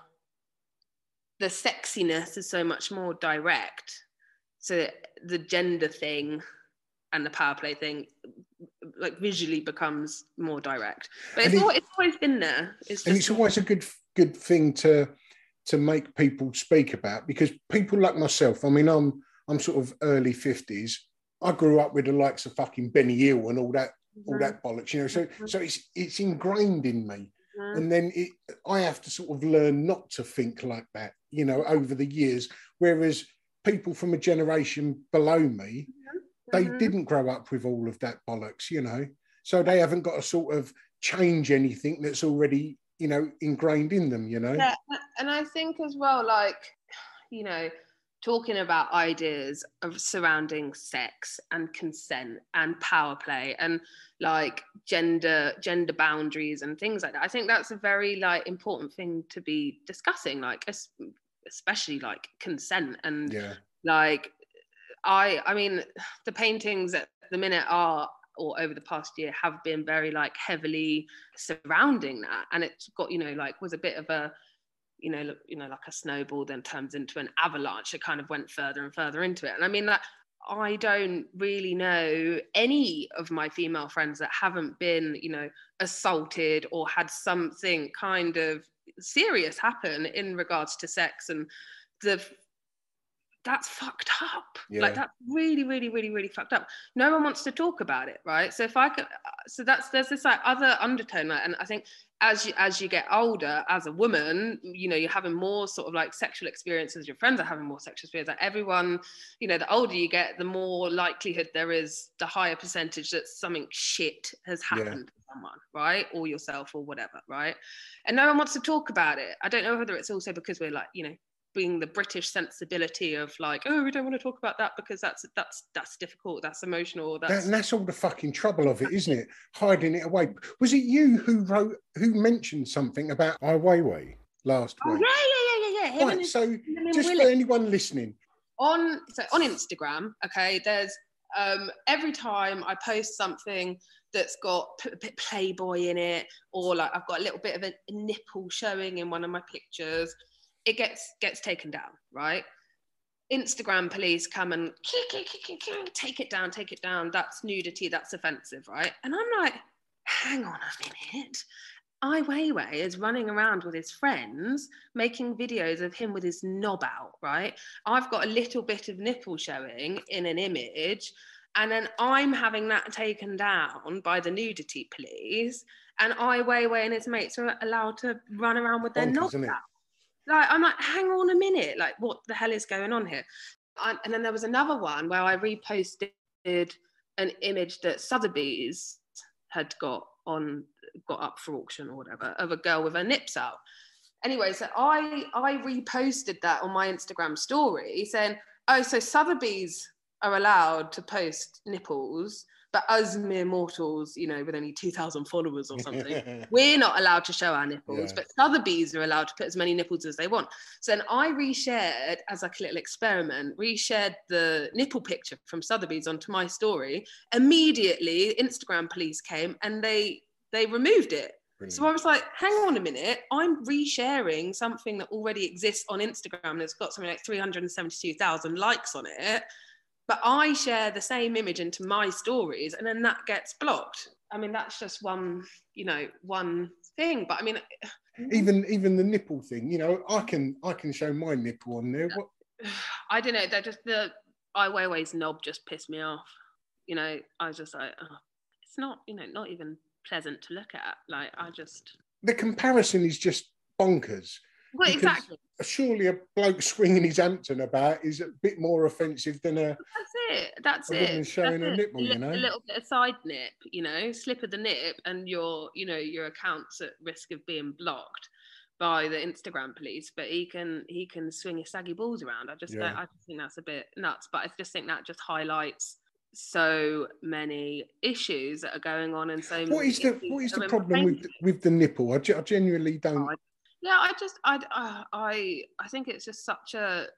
The sexiness is so much more direct. So the gender thing and the power play thing like visually becomes more direct, but it's always been there. It's always a good thing to make people speak about, because people like myself, I mean, I'm sort of early 50s. I grew up with the likes of fucking Benny Hill and all that bollocks, you know. So it's ingrained in me, and then I have to sort of learn not to think like that, you know, over the years. Whereas people from a generation below me, they didn't grow up with all of that bollocks, you know, so they haven't got to sort of change anything that's already, you know, ingrained in them, you know. Yeah, and I think as well, like, you know, talking about ideas of surrounding sex and consent and power play and like gender boundaries and things like that. I think that's a very like important thing to be discussing, like especially like consent and like. I mean, the paintings at the minute are, or over the past year, have been very like heavily surrounding that, and it's got, you know, like was a bit of a, you know, like a snowball then turns into an avalanche. It kind of went further and further into it, and I mean that I don't really know any of my female friends that haven't been, you know, assaulted or had something kind of serious happen in regards to sex, and that's fucked up. Like that's really, really, really, really fucked up. No one wants to talk about it, right? So if I could, there's this like other undertone, and I think as you get older, as a woman, you know, you're having more sort of like sexual experiences. Your friends are having more sexual experiences. Like everyone, you know, the older you get, the more likelihood there is, the higher percentage that something shit has happened to someone, right, or yourself or whatever, right? And no one wants to talk about it. I don't know whether it's also because we're like, you know, being the British sensibility of like, oh, we don't want to talk about that because that's difficult, that's emotional. That's all the fucking trouble of it, isn't it? Hiding it away. Was it you who mentioned something about Ai Weiwei last week? Yeah. Right, so just for anyone listening. On Instagram, okay, there's every time I post something that's got a bit Playboy in it, or like I've got a little bit of a nipple showing in one of my pictures, it gets taken down, right? Instagram police come and take it down. That's nudity, that's offensive, right? And I'm like, hang on a minute. Ai Weiwei is running around with his friends, making videos of him with his knob out, right? I've got a little bit of nipple showing in an image, and then I'm having that taken down by the nudity police, and Ai Weiwei and his mates are allowed to run around with their knobs out. Like, I'm like, hang on a minute, like, what the hell is going on here? And then there was another one where I reposted an image that Sotheby's had got up for auction or whatever, of a girl with her nips out. Anyway, so I reposted that on my Instagram story saying, oh, so Sotheby's are allowed to post nipples, but us mere mortals, you know, with only 2,000 followers or something, we're not allowed to show our nipples, but Sotheby's are allowed to put as many nipples as they want. So then I reshared, as like a little experiment, reshared the nipple picture from Sotheby's onto my story. Immediately, Instagram police came and they removed it. Brilliant. So I was like, hang on a minute, I'm resharing something that already exists on Instagram and it's got something like 372,000 likes on it. But I share the same image into my stories and then that gets blocked. I mean, that's just one thing. But I mean, even the nipple thing, you know, I can show my nipple on there. What? I don't know. They're just the Ai Weiwei's knob just pissed me off. You know, I was just like, oh, it's not, you know, not even pleasant to look at. Like, the comparison is just bonkers. Well, exactly. Surely a bloke swinging his Hampton about is a bit more offensive than a... That's it. Showing a nipple, you know? A little bit of side nip, you know, slip of the nip, and your account's at risk of being blocked by the Instagram police, but he can swing his saggy balls around. I just think that's a bit nuts, but I just think that just highlights so many issues that are going on, and so what is the problem with the nipple? I genuinely don't... Yeah, I think it's just such a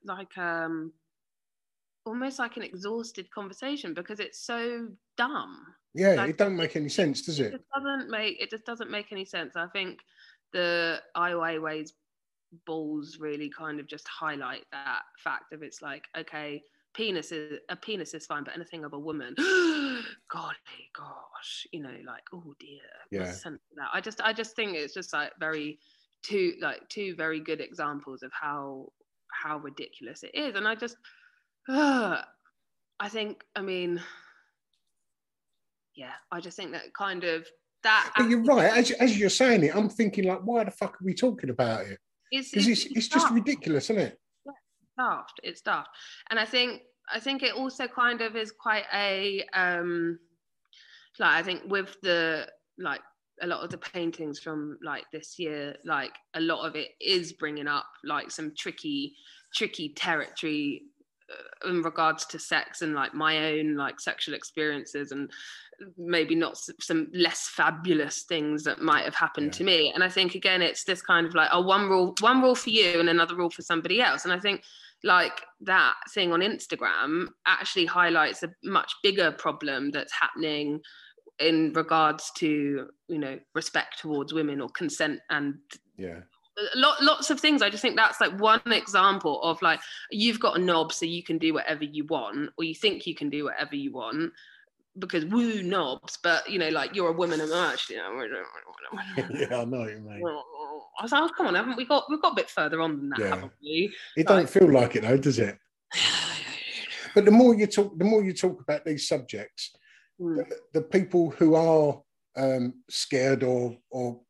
almost like an exhausted conversation because it's so dumb. Yeah, like, it don't make any sense, does it? It just doesn't make any sense. I think the Ai Weiwei's balls really kind of just highlight that fact of it's like, okay, a penis is fine, but anything of a woman, golly gosh, you know, like, oh dear. Yeah. I just think it's just like two very good examples of how ridiculous it is. And I just I think that kind of that. But you're right, as you're saying it, I'm thinking like, why the fuck are we talking about it? Because it's just ridiculous, isn't it? Yeah, it's daft. And I think it also kind of is quite a I think with the like a lot of the paintings from like this year, like a lot of it is bringing up like some tricky territory in regards to sex and like my own like sexual experiences, and maybe not some less fabulous things that might have happened to me. And I think again it's this kind of like, one rule for you and another rule for somebody else. And I think like that thing on Instagram actually highlights a much bigger problem that's happening in regards to, you know, respect towards women or consent and lots of things. I just think that's like one example of like, you've got a knob so you can do whatever you want, or you think you can do whatever you want because woo knobs, but you know, like you're a woman and actually, you know, yeah, I know what you mean. I was like, oh, come on, haven't we got a bit further on than that, haven't we? It don't feel like it though, does it? But the more you talk about these subjects, the people who are scared or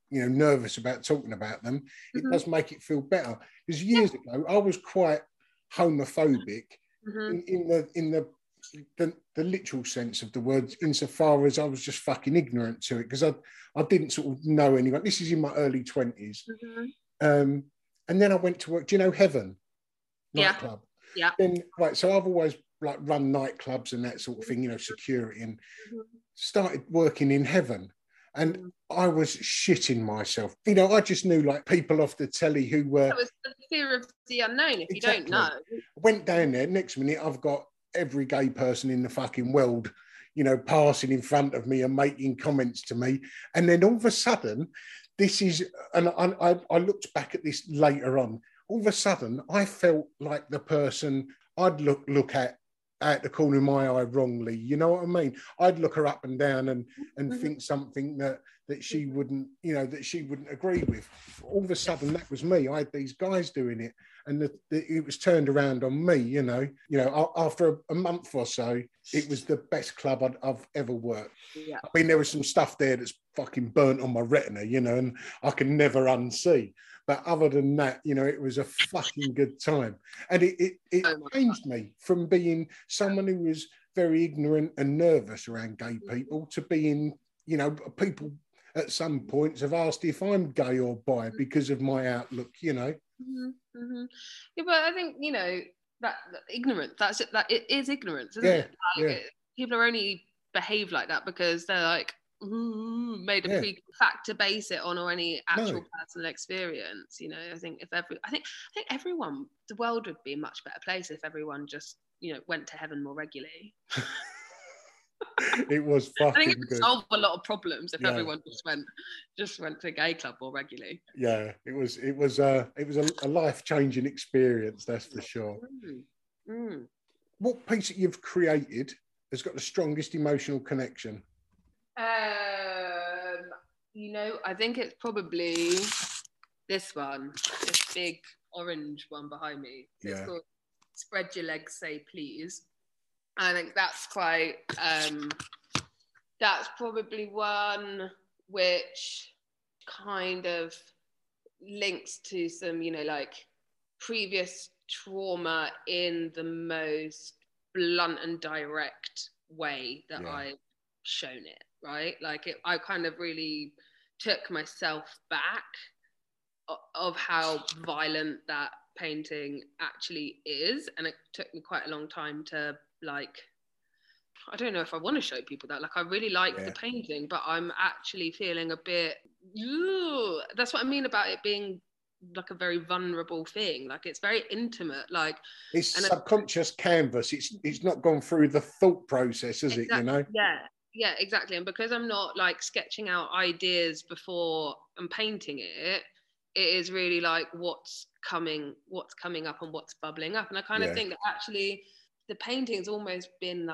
nervous about talking about them, it does make it feel better. Because years ago, I was quite homophobic in the literal sense of the word, insofar as I was just fucking ignorant to it, because I didn't sort of know anyone. This is in my early 20s. And then I went to work. Do you know Heaven nightclub? Yeah. Then, right, so I've always like run nightclubs and that sort of thing, security, and started working in Heaven. And I was shitting myself. I just knew like people off the telly who were... It was the fear of the unknown, if you don't know. I went down there, next minute I've got every gay person in the fucking world, passing in front of me and making comments to me. And then all of a sudden, this is... And I looked back at this later on. All of a sudden, I felt like the person I'd look at the corner of my eye wrongly. You know what I mean? I'd look her up and down and think something that she wouldn't, that she wouldn't agree with. All of a sudden, that was me. I had these guys doing it, and it was turned around on me. After a month or so, it was the best club I've ever worked. Yeah. I mean, there was some stuff there that's fucking burnt on my retina, and I can never unsee. But other than that, it was a fucking good time. And it changed me from being someone who was very ignorant and nervous around gay people to being, people at some points have asked if I'm gay or bi because of my outlook, Yeah, but I think, that ignorance, that's it, that it is ignorance, isn't it? People are only behave like that because they're like, made a pre-fact to base it on, or any actual personal experience. I think I think everyone, the world would be a much better place if everyone just went to heaven more regularly. It was fucking I think it would good. solve a lot of problems if everyone just went to a gay club more regularly. Yeah, it was a life-changing experience, that's for sure. What piece that you've created has got the strongest emotional connection? I think it's probably this one, this big orange one behind me. It's called Spread Your Legs, Say Please. I think that's quite, that's probably one which kind of links to some, previous trauma in the most blunt and direct way that I've shown it. Right, I kind of really took myself back of how violent that painting actually is, and it took me quite a long time to I don't know if I want to show people that. I really like the painting, but I'm actually feeling a bit. That's what I mean about it being a very vulnerable thing. It's very intimate. It's subconscious canvas. It's not gone through the thought process, is it? Yeah, exactly. And because I'm not sketching out ideas before I'm painting it, it is really what's coming up and what's bubbling up. And I kind of think that actually the painting's almost been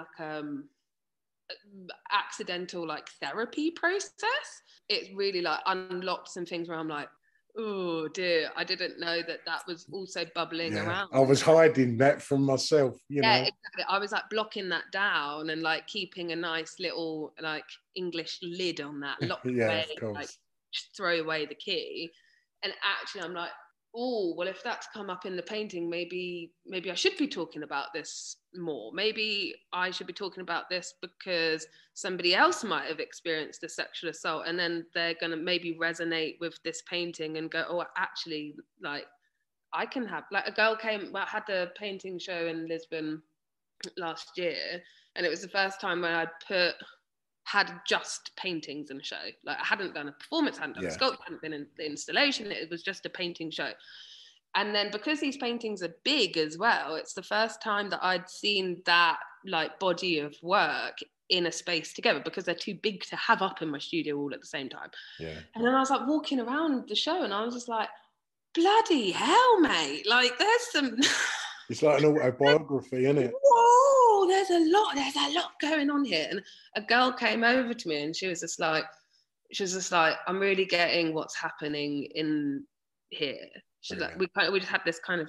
accidental therapy process. It's really unlocked some things where I'm oh dear, I didn't know that was also bubbling around. I was hiding that from myself, exactly. I was blocking that down and keeping a nice little English lid on that, lock away, just throw away the key. And actually I'm oh, well, if that's come up in the painting, maybe I should be talking about this more. Maybe I should be talking about this because somebody else might have experienced a sexual assault, and then they're going to maybe resonate with this painting and go, oh, actually, I can have, a girl had a painting show in Lisbon last year, and it was the first time when I'd had just paintings in a show. I hadn't done a performance, hadn't done a sculpture, hadn't been in the installation. It was just a painting show. And then because these paintings are big as well, it's the first time that I'd seen that body of work in a space together, because they're too big to have up in my studio all at the same time. Yeah. And then I was walking around the show, and I was just bloody hell, mate. There's some... It's like an autobiography, isn't it? Whoa, there's a lot going on here. And a girl came over to me, and she was just I'm really getting what's happening in here. She's we just had this kind of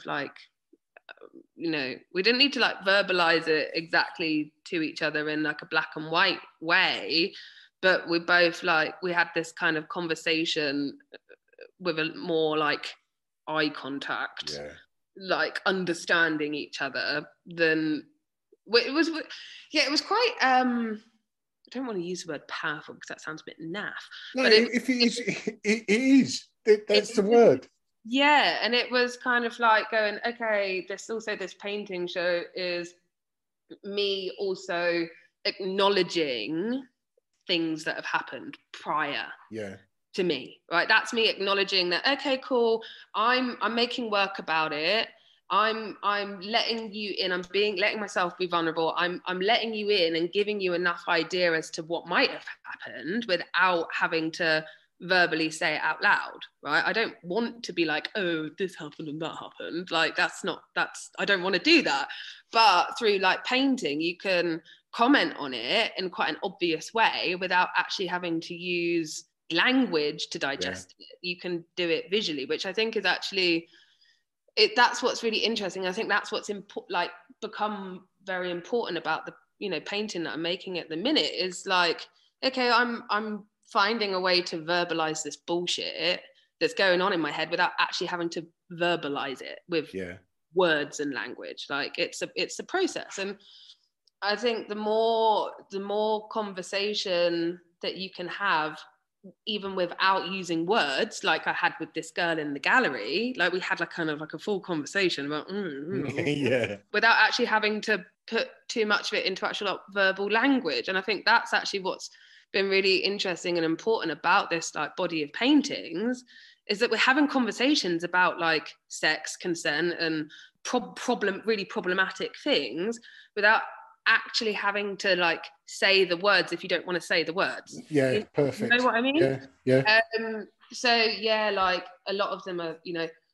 we didn't need to verbalize it exactly to each other in a black and white way, but we both like, we had this kind of conversation with a more like eye contact, like understanding each other than it was quite I don't want to use the word powerful because that sounds a bit naff. No, but if it is, it is. That's the word. Yeah, and it was kind of like going, okay, this painting show is me also acknowledging things that have happened prior to me, right? That's me acknowledging that, okay, cool, I'm making work about it. I'm letting you in. I'm letting myself be vulnerable. I'm letting you in and giving you enough idea as to what might have happened without having to verbally say it out loud, right? I don't want to be like, oh, this happened and that happened. Like I don't want to do that. But through like painting, you can comment on it in quite an obvious way without actually having to use language to digest it. You can do it visually, which I think is actually that's what's really interesting. I think that's what's become very important about the painting that I'm making at the minute is like, okay, I'm finding a way to verbalize this bullshit that's going on in my head without actually having to verbalize it with words and language. Like it's a process. And I think the more conversation that you can have, even without using words, like I had with this girl in the gallery, like we had like kind of like a full conversation about without actually having to put too much of it into actual like, verbal language. And I think that's actually what's been really interesting and important about this like body of paintings, is that we're having conversations about like sex, consent, and really problematic things without actually having to like say the words if you don't want to say the words. Perfect. You know what I mean? Yeah. So yeah, like a lot of them are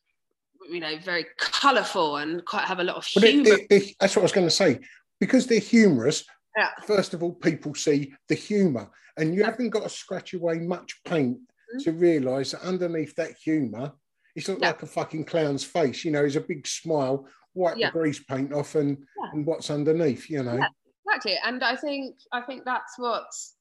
very colourful and quite have a lot of humour. That's what I was going to say, because they're humorous. First of all, people see the humour, and you haven't got to scratch away much paint to realise that underneath that humour, it's not like a fucking clown's face. It's a big smile, wipe the grease paint off, and what's underneath. Yeah, exactly. And I think that's what's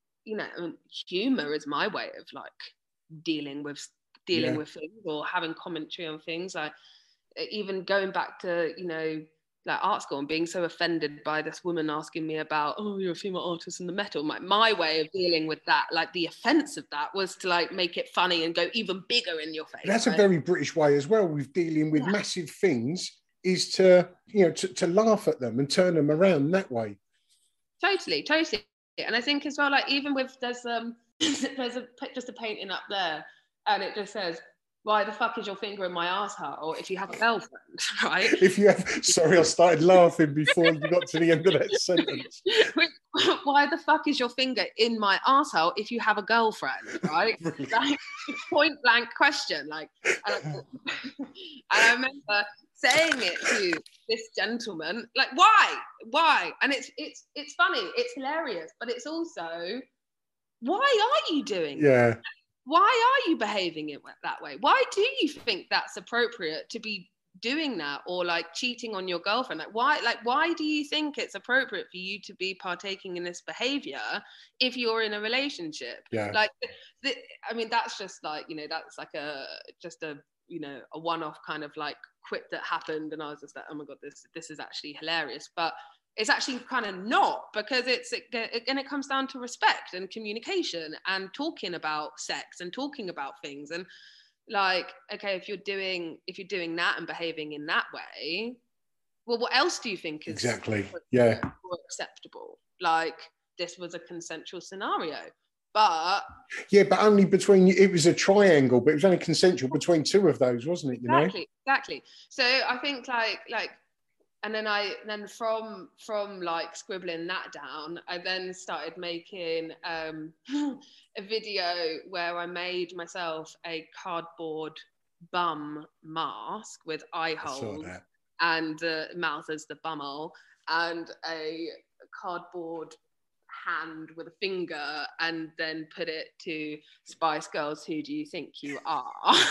humour is my way of like dealing with things or having commentary on things. Like even going back to like art school and being so offended by this woman asking me about, oh, you're a female artist in the metal. My way of dealing with that, like the offense of that, was to like make it funny and go even bigger in your face. That's a very British way as well with dealing with massive things, is to to laugh at them and turn them around that way. Totally. And I think as well, like even with there's just a painting up there, and it just says, why the fuck is your finger in my arsehole if you have a girlfriend, right? Sorry, I started laughing before you got to the end of that sentence. Why the fuck is your finger in my arsehole if you have a girlfriend, right? Like, point blank question. Like, and I remember saying it to this gentleman, like, why? And it's funny, it's hilarious, but it's also, why are you doing that? Why are you behaving it that way? Why do you think that's appropriate to be doing that, or like cheating on your girlfriend? Why do you think it's appropriate for you to be partaking in this behavior if you're in a relationship? Like, I mean, that's just like, that's like a one-off kind of like quip that happened, and I was just like, oh my god, this is actually hilarious. But it's actually kind of not, because it comes down to respect and communication and talking about sex and talking about things. And like, okay, if you're doing that and behaving in that way, well, what else do you think is more acceptable? Like, this was a consensual scenario, but only between, it was a triangle, but it was only consensual between two of those, wasn't it? Exactly. So I think like. And then from like scribbling that down, I then started making a video where I made myself a cardboard bum mask with eye holes and mouth as the bumhole, and a cardboard hand with a finger, and then put it to Spice Girls, Who Do You Think You Are?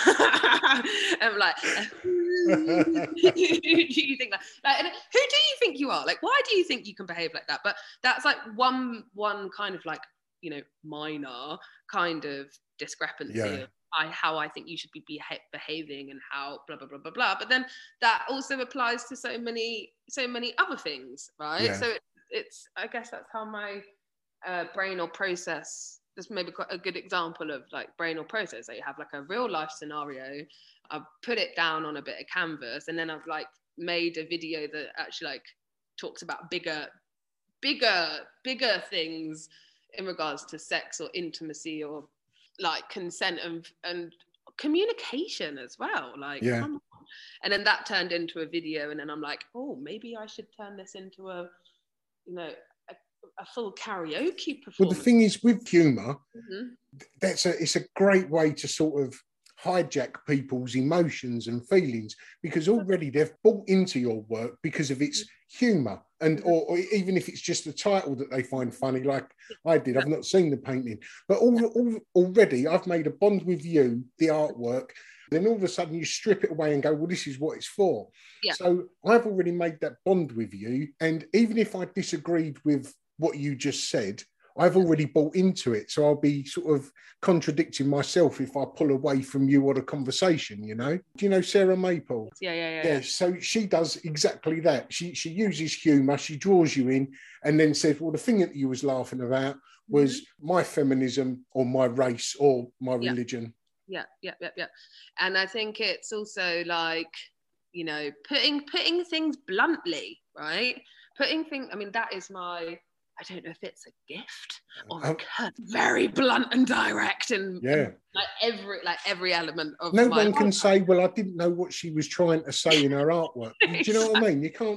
I'm like, who do you think that? Like, and who do you think you are? Like, why do you think you can behave like that? But that's like one kind of like, minor kind of discrepancy of how I think you should be behaving and how blah blah blah blah blah. But then that also applies to so many other things, right? So it's I guess that's how my brain or process. That's maybe quite a good example of like brain or process. So you have like a real life scenario. I've put it down on a bit of canvas, and then I've like made a video that actually like talks about bigger things in regards to sex or intimacy or like consent and communication as well. Like, come on. And then that turned into a video, and then I'm like, oh, maybe I should turn this into a full karaoke performance. Well, the thing is with humour, it's a great way to sort of hijack people's emotions and feelings, because already they've bought into your work because of its humour, and or even if it's just the title that they find funny, like I did. I've not seen the painting, but already I've made a bond with you, the artwork. Then all of a sudden you strip it away and go, well, this is what it's for. So I've already made that bond with you, and even if I disagreed with what you just said, I've already bought into it. So I'll be sort of contradicting myself if I pull away from you or the conversation, you know? Do you know Sarah Maple? Yeah. So she does exactly that. She uses humour, she draws you in, and then says, well, the thing that you was laughing about was my feminism or my race or my religion. Yeah. And I think it's also like, putting things bluntly, right? I mean, that is I don't know if it's a gift or very blunt and direct and every element of no one can say, well, I didn't know what she was trying to say in her artwork. Do you know what I mean? You can't.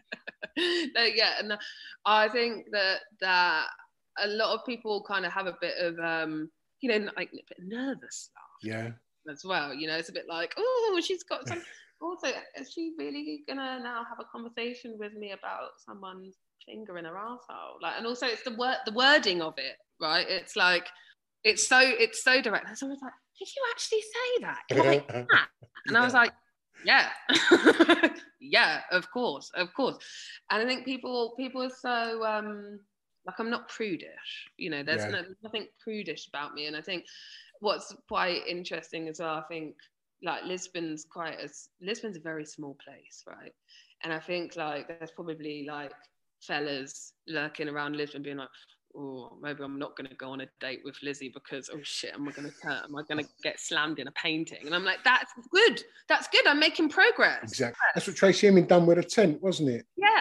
And I think that a lot of people kind of have a bit of like a bit nervous stuff as well. It's a bit like, oh, she's got some. Also, is she really gonna now have a conversation with me about someone's finger in her arsehole? Like, and also it's the wording of it, right? It's like it's so direct. And someone's like, did you actually say that? Like that? And I was like, yeah. Yeah, of course. And I think people are so like, I'm not prudish, there's nothing prudish about me. And I think what's quite interesting as well, I think like Lisbon's a very small place, right? And I think like there's probably like fellas lurking around Lisbon being like, oh, maybe I'm not going to go on a date with Lizzie because, oh shit, am I going to get slammed in a painting? And I'm like, that's good, I'm making progress. Exactly. That's what Tracey Emin done with a tent, wasn't it? Yeah,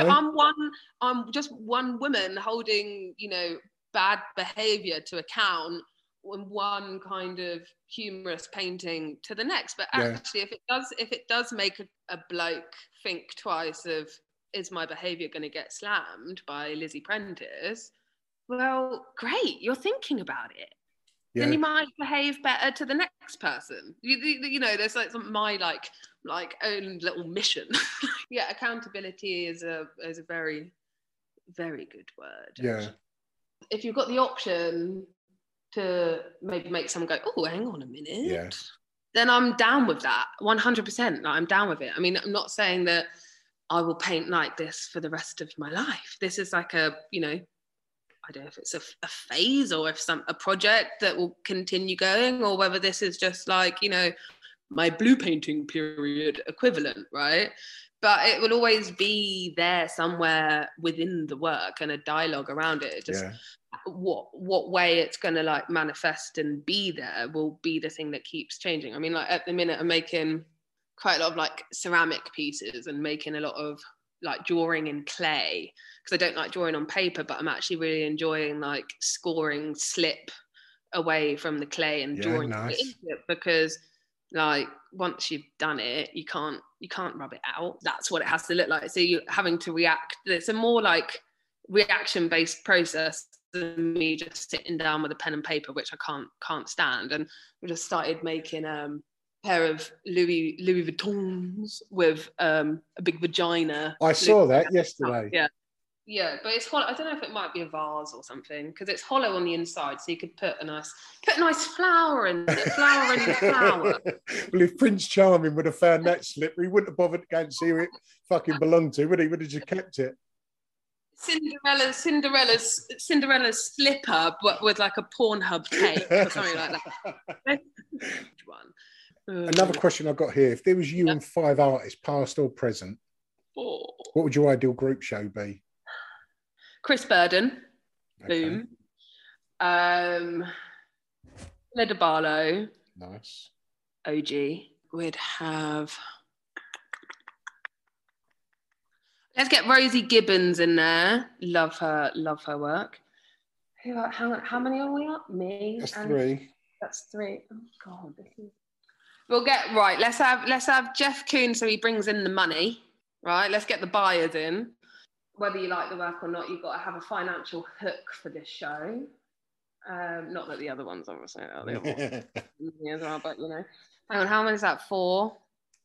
I'm just one woman holding bad behavior to account, in one kind of humorous painting to the next. But actually, if it does make a bloke think twice of, is my behavior going to get slammed by Lizzie Prentice? Well, great, you're thinking about it. Then you might behave better to the next person. There's like my like own little mission. Accountability is a very, very good word. Yeah. If you've got the option to maybe make someone go, oh, hang on a minute, then I'm down with that 100%. I'm down with it. I mean, I'm not saying that I will paint like this for the rest of my life. This is like I don't know if it's a phase or if a project that will continue going, or whether this is just like, my blue painting period equivalent, right? But it will always be there somewhere within the work and a dialogue around it. Just what way it's going to like manifest and be there will be the thing that keeps changing. I mean, like at the minute I'm making quite a lot of like ceramic pieces and making a lot of like drawing in clay, because I don't like drawing on paper, but I'm actually really enjoying like scoring slip away from the clay and drawing into it, because like once you've done it, you can't rub it out. That's what it has to look like. So you're having to react. It's a more like reaction based process than me just sitting down with a pen and paper, which I can't stand. And we just started making pair of Louis Vuittons with a big vagina. I saw that yesterday. Yeah, but it's hollow. I don't know if it might be a vase or something, because it's hollow on the inside, so you could put a nice flower in the flower. Well, if Prince Charming would have found that slipper, he wouldn't have bothered to go and see who it fucking belonged to, would he? Would have just kept it. Cinderella's slipper, but with like a Pornhub cake or something like that. One. Another question I've got here. If there was you and 5 artists, past or present, what would your ideal group show be? Chris Burden. Okay. Boom. Leda Barlow. Nice. OG. We'd have... Let's get Rosie Gibbons in there. Love her work. How many are we up? Me. That's 3. That's 3. Oh God, this is... We'll get right. Let's have Jeff Koons so he brings in the money. Right. Let's get the buyers in. Whether you like the work or not, you've got to have a financial hook for this show. Not that the other ones obviously are the other ones as well, but you know. Hang on, how many is that? 4.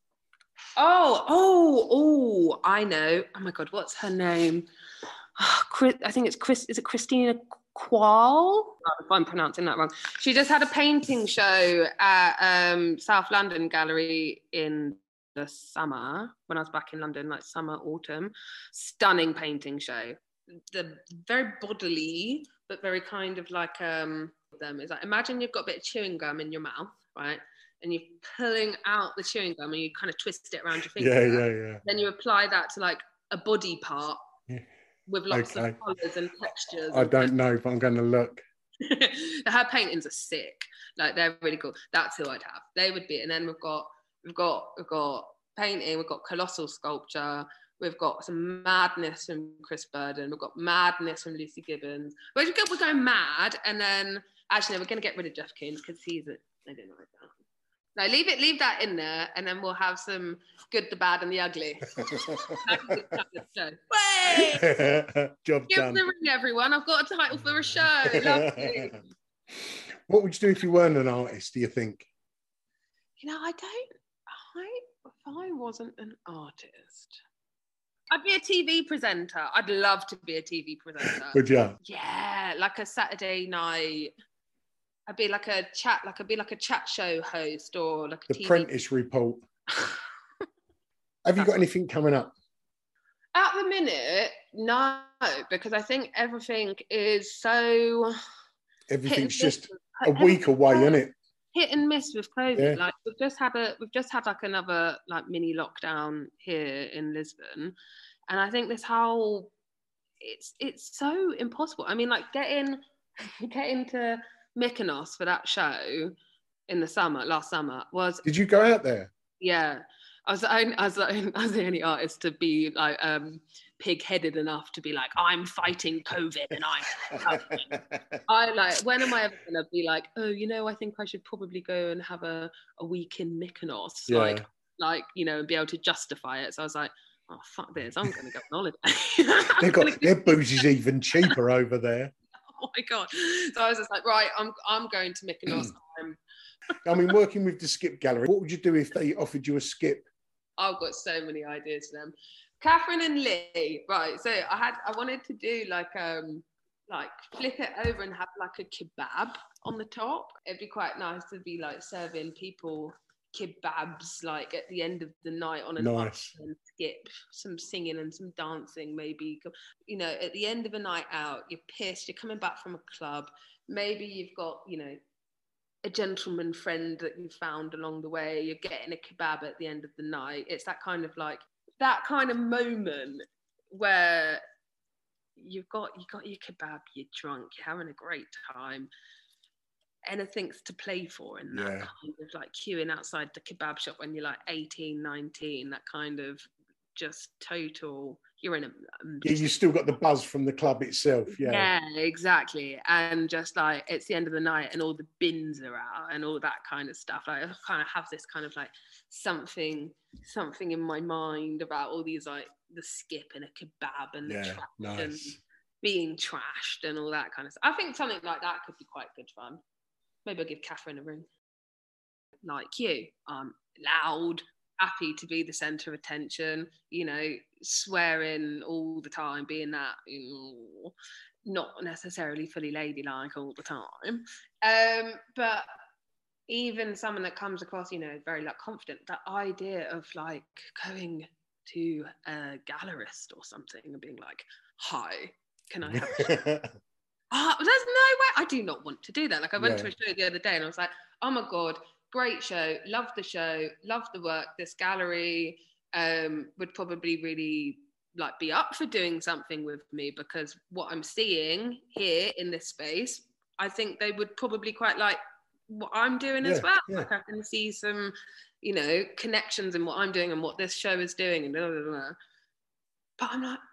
Oh, I know. Oh my God, what's her name? I think it's Chris. Is it Christina Qual? If I'm pronouncing that wrong. She just had a painting show at South London Gallery in the summer when I was back in London, like summer, autumn. Stunning painting show. The very bodily, but very kind of like them. It's like, imagine you've got a bit of chewing gum in your mouth, right? And you're pulling out the chewing gum and you kind of twist it around your finger. Yeah. Then you apply that to like a body part with lots of colours and textures. I don't know, but I'm going to look. Her paintings are sick. Like they're really cool. That's who I'd have. They would be. And then we've got painting. We've got colossal sculpture. We've got some madness from Chris Burden. We've got madness from Lucy Gibbons. We're going mad. And then actually, no, we're going to get rid of Jeff Koons because I didn't like that. No, leave that in there, and then we'll have some good, the bad, and the ugly. Job Give done. the ring, everyone. I've got a title for a show. Lovely. What would you do if you weren't an artist, do you think? You know, if I wasn't an artist, I'd be a TV presenter. I'd love to be a TV presenter. Would you? Yeah, like a Saturday night. I'd be like a chat show host or like a The Apprentice Report. Have you got anything coming up? At the minute, no, because I think everything is so... Everything's just a week away, isn't it? Hit and miss with COVID. Yeah. Like we've just had like another like mini lockdown here in Lisbon, and I think this whole it's so impossible. I mean, like getting to Mykonos for that show in the last summer was... Did you go out there? Yeah. I was the only artist to be like pig-headed enough to be like, I'm fighting COVID and I like, when am I ever gonna be like, oh, you know, I think I should probably go and have a week in Mykonos, like you know, and be able to justify it. So I was like, oh fuck this, I'm gonna go on holiday. Their booze is even cheaper over there. Oh my God. So I was just like, right, I'm going to Mykonos. I mean, working with the Skip Gallery, what would you do if they offered you a skip? I've got so many ideas for them. Catherine and Lee, right. So I wanted to do like flip it over and have like a kebab on the top. It'd be quite nice to be like serving people kebabs like at the end of the night on a night and skip some singing and some dancing, maybe, you know, at the end of a night out, you're pissed, you're coming back from a club, maybe you've got, you know, a gentleman friend that you found along the way, you're getting a kebab at the end of the night. It's that kind of moment where you've got your kebab, you're drunk, you're having a great time, anything's to play for in that kind of like queuing outside the kebab shop when you're like 18, 19, that kind of just total, you're in a... you still got the buzz from the club itself. Yeah, exactly. And just like, it's the end of the night and all the bins are out and all that kind of stuff. Like, I kind of have this kind of like something in my mind about all these, like the skip and a kebab and the trash and being trashed and all that kind of stuff. I think something like that could be quite good fun. Maybe I'll give Catherine a ring. Like you, I'm loud, happy to be the centre of attention, you know, swearing all the time, being that, you know, not necessarily fully ladylike all the time. But even someone that comes across, you know, very like confident, that idea of like going to a gallerist or something and being like, hi, can I have a show? There's no way. I do not want to do that. Like I went to a show the other day and I was like, oh my God, great show. Love the show. Love the work. This gallery would probably really like be up for doing something with me, because what I'm seeing here in this space, I think they would probably quite like what I'm doing as well. Yeah. Like I can see some, you know, connections in what I'm doing and what this show is doing and blah, blah, blah. But I'm like,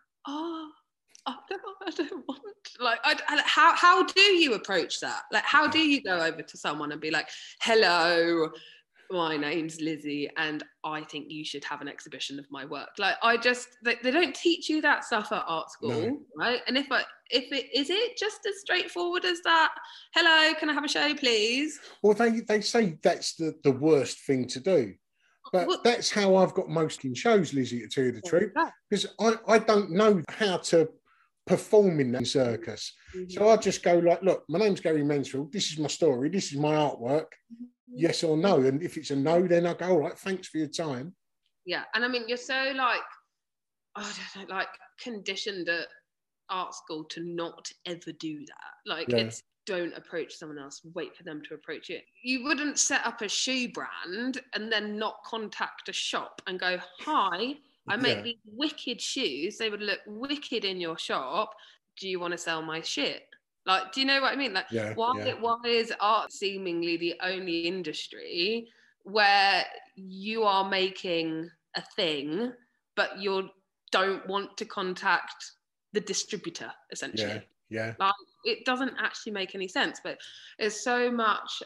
I don't want, like, how do you approach that? Like, how do you go over to someone and be like, hello, my name's Lizzie and I think you should have an exhibition of my work? Like, they don't teach you that stuff at art school, right? And if it just as straightforward as that, hello, can I have a show, please? Well, they say that's the worst thing to do. But that's how I've got most in shows, Lizzie, to tell you the truth. Because I don't know how to perform in that circus. Mm-hmm. So I just go like, look, my name's Gary Mansfield. This is my story. This is my artwork. Yes or no. And if it's a no, then I go, all right, thanks for your time. Yeah. And I mean, you're so like, I don't know, like conditioned at art school to not ever do that. Like it's, don't approach someone else, wait for them to approach you. You wouldn't set up a shoe brand and then not contact a shop and go, hi, I make these wicked shoes. They would look wicked in your shop. Do you want to sell my shit? Like, do you know what I mean? Like, why is art seemingly the only industry where you are making a thing, but you don't want to contact the distributor, essentially? Yeah. Like, it doesn't actually make any sense, but there's so much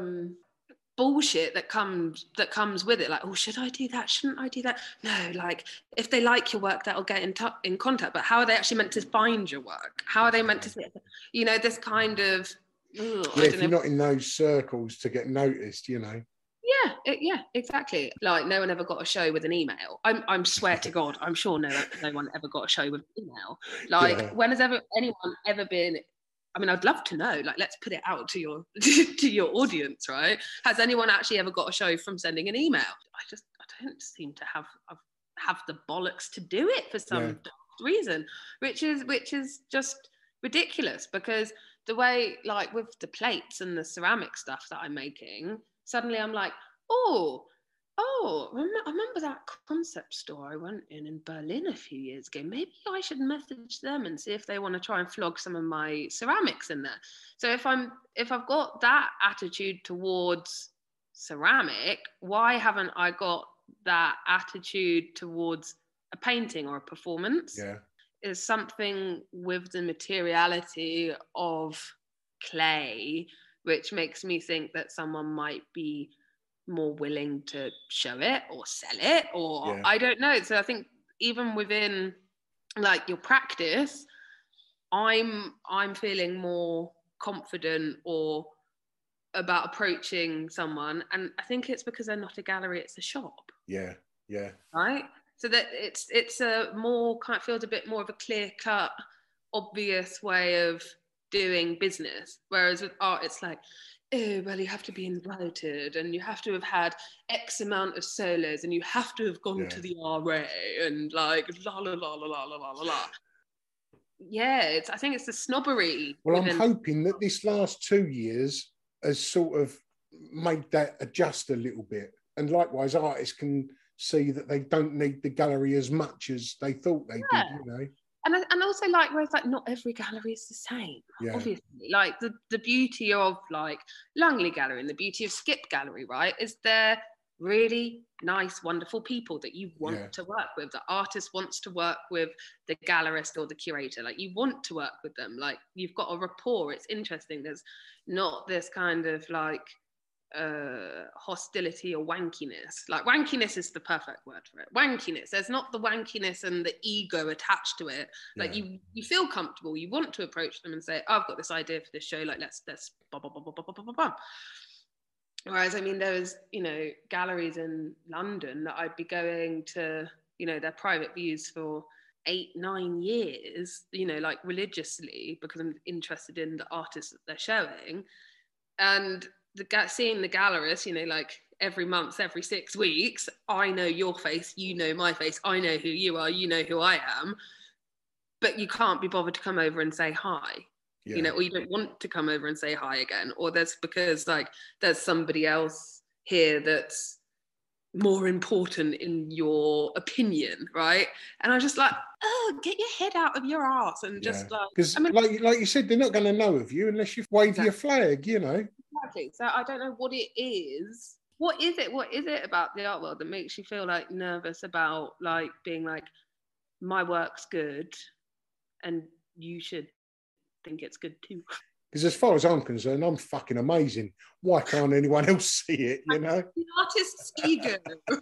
bullshit that comes with it. Like, oh, should I do that? Shouldn't I do that? No, like if they like your work, that'll get in contact. But how are they actually meant to find your work? How are they meant to see it? You know, this kind of if you're not in those circles to get noticed, you know. Yeah, exactly. Like no one ever got a show with an email. I'm swear to God, I'm sure no one ever got a show with an email. Like when has anyone ever been? I mean, I'd love to know. Like, let's put it out to your to your audience, right? Has anyone actually ever got a show from sending an email? I don't seem to have the bollocks to do it for some reason, which is just ridiculous. Because the way, like with the plates and the ceramic stuff that I'm making, suddenly I'm like, I remember that concept store I went in Berlin a few years ago. Maybe I should message them and see if they want to try and flog some of my ceramics in there. So if I've got that attitude towards ceramic, why haven't I got that attitude towards a painting or a performance? Yeah. Is something with the materiality of clay, which makes me think that someone might be more willing to show it or sell it, or I don't know. So I think even within like your practice, I'm feeling more confident or about approaching someone, and I think it's because they're not a gallery, it's a shop. Yeah. Right. So that it's a more kind of feels a bit more of a clear cut, obvious way of doing business. Whereas with art, it's like, oh, well, you have to be invited and you have to have had X amount of solos and you have to have gone to the RA and like la la la la la la la la. Yeah, I think it's the snobbery. Well, I'm hoping that this last 2 years has sort of made that adjust a little bit. And likewise, artists can see that they don't need the gallery as much as they thought they did, you know. And also like where it's like not every gallery is the same. Obviously, like the beauty of like Langley Gallery and the beauty of Skip Gallery, right, is they're really nice, wonderful people that you want to work with. The artist wants to work with the gallerist or the curator. Like you want to work with them. Like you've got a rapport. It's interesting. There's not this kind of like hostility or wankiness. Like wankiness is the perfect word for it. Wankiness. There's not the wankiness and the ego attached to it. Like you feel comfortable. You want to approach them and say, oh, I've got this idea for this show. Like let's blah, blah, blah, blah, blah, blah, blah. Whereas I mean, there was, you know, galleries in London that I'd be going to, you know, their private views for 8-9 years, you know, like religiously, because I'm interested in the artists that they're showing. And seeing the gallerist, you know, like every month, every 6 weeks, I know your face, you know my face, I know who you are, you know who I am. but you can't be bothered to come over and say hi. You know, or you don't want to come over and say hi again, or there's because like there's somebody else here that's more important in your opinion, right? And I was just like, oh, get your head out of your arse and just like, because I mean, like you said, they're not going to know of you unless you wave your flag, you know. Exactly. So I don't know what it is. What is it about the art world that makes you feel like nervous about like being like, my work's good and you should think it's good too? Because as far as I'm concerned, I'm fucking amazing. Why can't anyone else see it, you know? The artist's ego.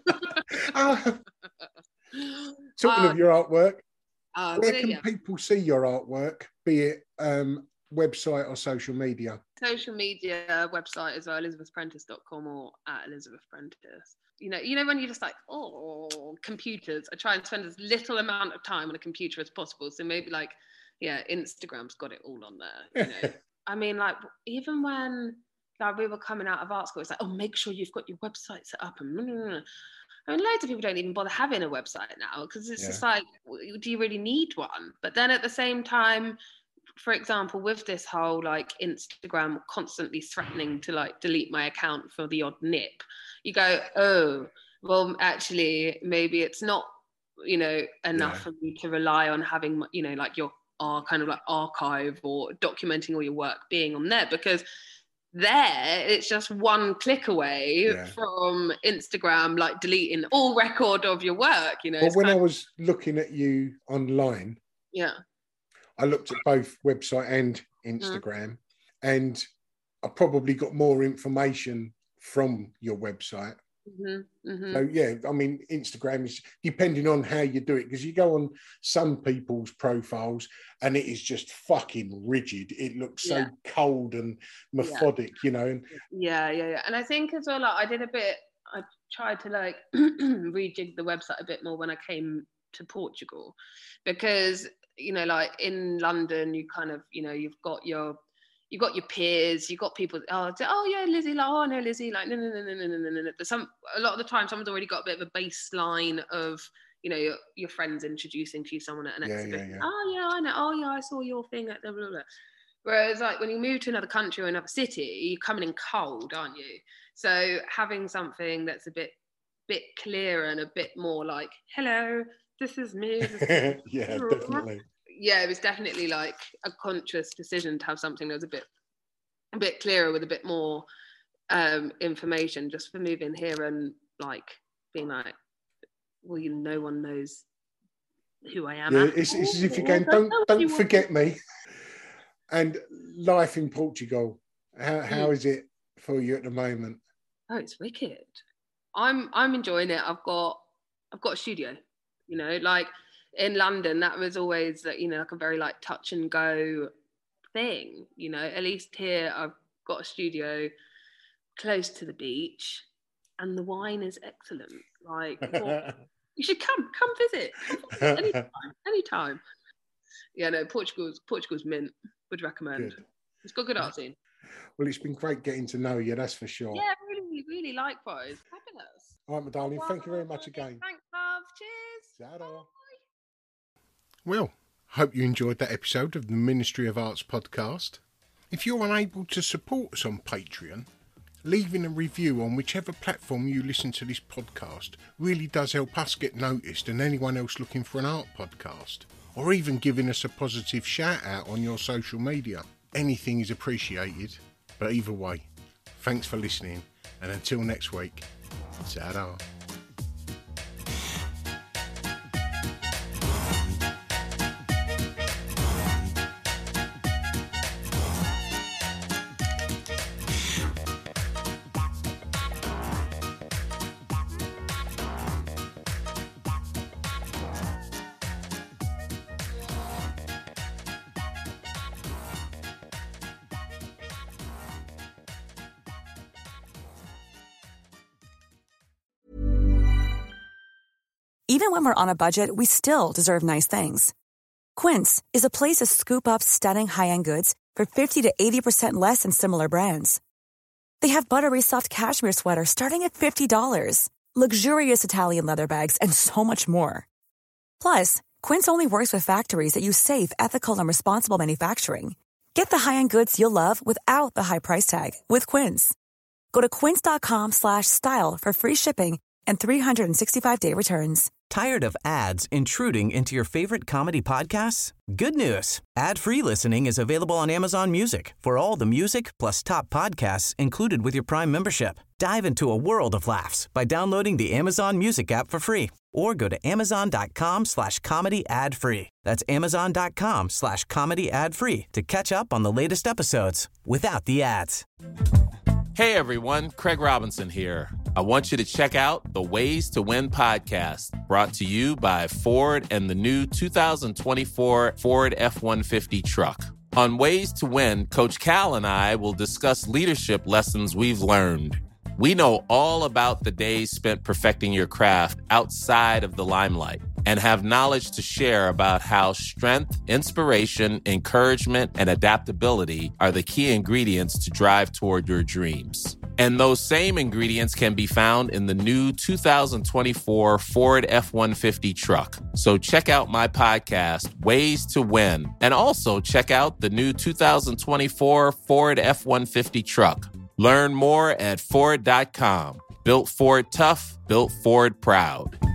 Talking of your artwork, where can yeah. people see your artwork, be it website or social media? Social media, website as well, elizabethprentice.com or at elizabethprentice. You know when you're just like, oh, computers. I try and spend as little amount of time on a computer as possible. So maybe like, Instagram's got it all on there. You know? I mean, like, even when like we were coming out of art school, it's like, oh, make sure you've got your website set up. And I mean, loads of people don't even bother having a website now because it's just like, do you really need one? But then at the same time, for example, with this whole like Instagram constantly threatening to like delete my account for the odd nip, you go, oh, well, actually, maybe it's not, enough for me to rely on having, like your kind of like archive or documenting all your work being on there, because there it's just one click away from Instagram like deleting all record of your work. Well, when I was looking at you online, I looked at both website and Instagram, and I probably got more information from your website. So I mean, Instagram is depending on how you do it, because you go on some people's profiles and it is just fucking rigid. It looks so cold and methodic, you know. And I think as well, like, I tried to like rejig the website a bit more when I came to Portugal, because like in London, you kind of you've got your peers, you've got people, oh yeah, Lizzie, like, oh no, Lizzie, like, no. But a lot of the time, someone's already got a bit of a baseline of, your friends introducing to you someone at an exhibition. Oh yeah, I know. Oh yeah, I saw your thing at the blah, blah. Whereas like when you move to another country or another city, you're coming in cold, aren't you? So having something that's a bit clearer and a bit more like, hello, this is me. Yeah, definitely. Yeah, it was definitely like a conscious decision to have something that was a bit clearer with a bit more information, just for moving here and like being like, well, no one knows who I am. Yeah, it's as if you're going, don't forget me. And life in Portugal, how is it for you at the moment? Oh, it's wicked. I'm enjoying it. I've got a studio, like in London, that was always like, like a very like touch and go thing, at least here I've got a studio close to the beach and the wine is excellent. Like, you should come visit anytime. Yeah, no, Portugal's mint, would recommend. Good. It's got good art scene. Well, it's been great getting to know you, that's for sure. Yeah, really, really likewise. Fabulous. All right, my darling, thank you very much again. Thanks, love. Cheers. Ciao. Well, hope you enjoyed that episode of the Ministry of Arts podcast. If you're unable to support us on Patreon, leaving a review on whichever platform you listen to this podcast really does help us get noticed and anyone else looking for an art podcast, or even giving us a positive shout out on your social media. Anything is appreciated, but either way, thanks for listening, and until next week, ta-da. Even when we're on a budget, we still deserve nice things. Quince is a place to scoop up stunning high-end goods for 50 to 80% less than similar brands. They have buttery soft cashmere sweaters starting at $50, luxurious Italian leather bags, and so much more. Plus, Quince only works with factories that use safe, ethical, and responsible manufacturing. Get the high-end goods you'll love without the high price tag with Quince. Go to quince.com/style for free shipping and 365-day returns. Tired of ads intruding into your favorite comedy podcasts? Good news. Ad-free listening is available on Amazon Music for all the music plus top podcasts included with your Prime membership. Dive into a world of laughs by downloading the Amazon Music app for free or go to amazon.com/comedy ad-free. That's amazon.com/comedy ad-free to catch up on the latest episodes without the ads. Hey everyone, Craig Robinson here. I want you to check out the Ways to Win podcast, brought to you by Ford and the new 2024 Ford F-150 truck. On Ways to Win, Coach Cal and I will discuss leadership lessons we've learned. We know all about the days spent perfecting your craft outside of the limelight and have knowledge to share about how strength, inspiration, encouragement, and adaptability are the key ingredients to drive toward your dreams. And those same ingredients can be found in the new 2024 Ford F-150 truck. So check out my podcast, Ways to Win, and also check out the new 2024 Ford F-150 truck. Learn more at Ford.com. Built Ford tough, built Ford proud.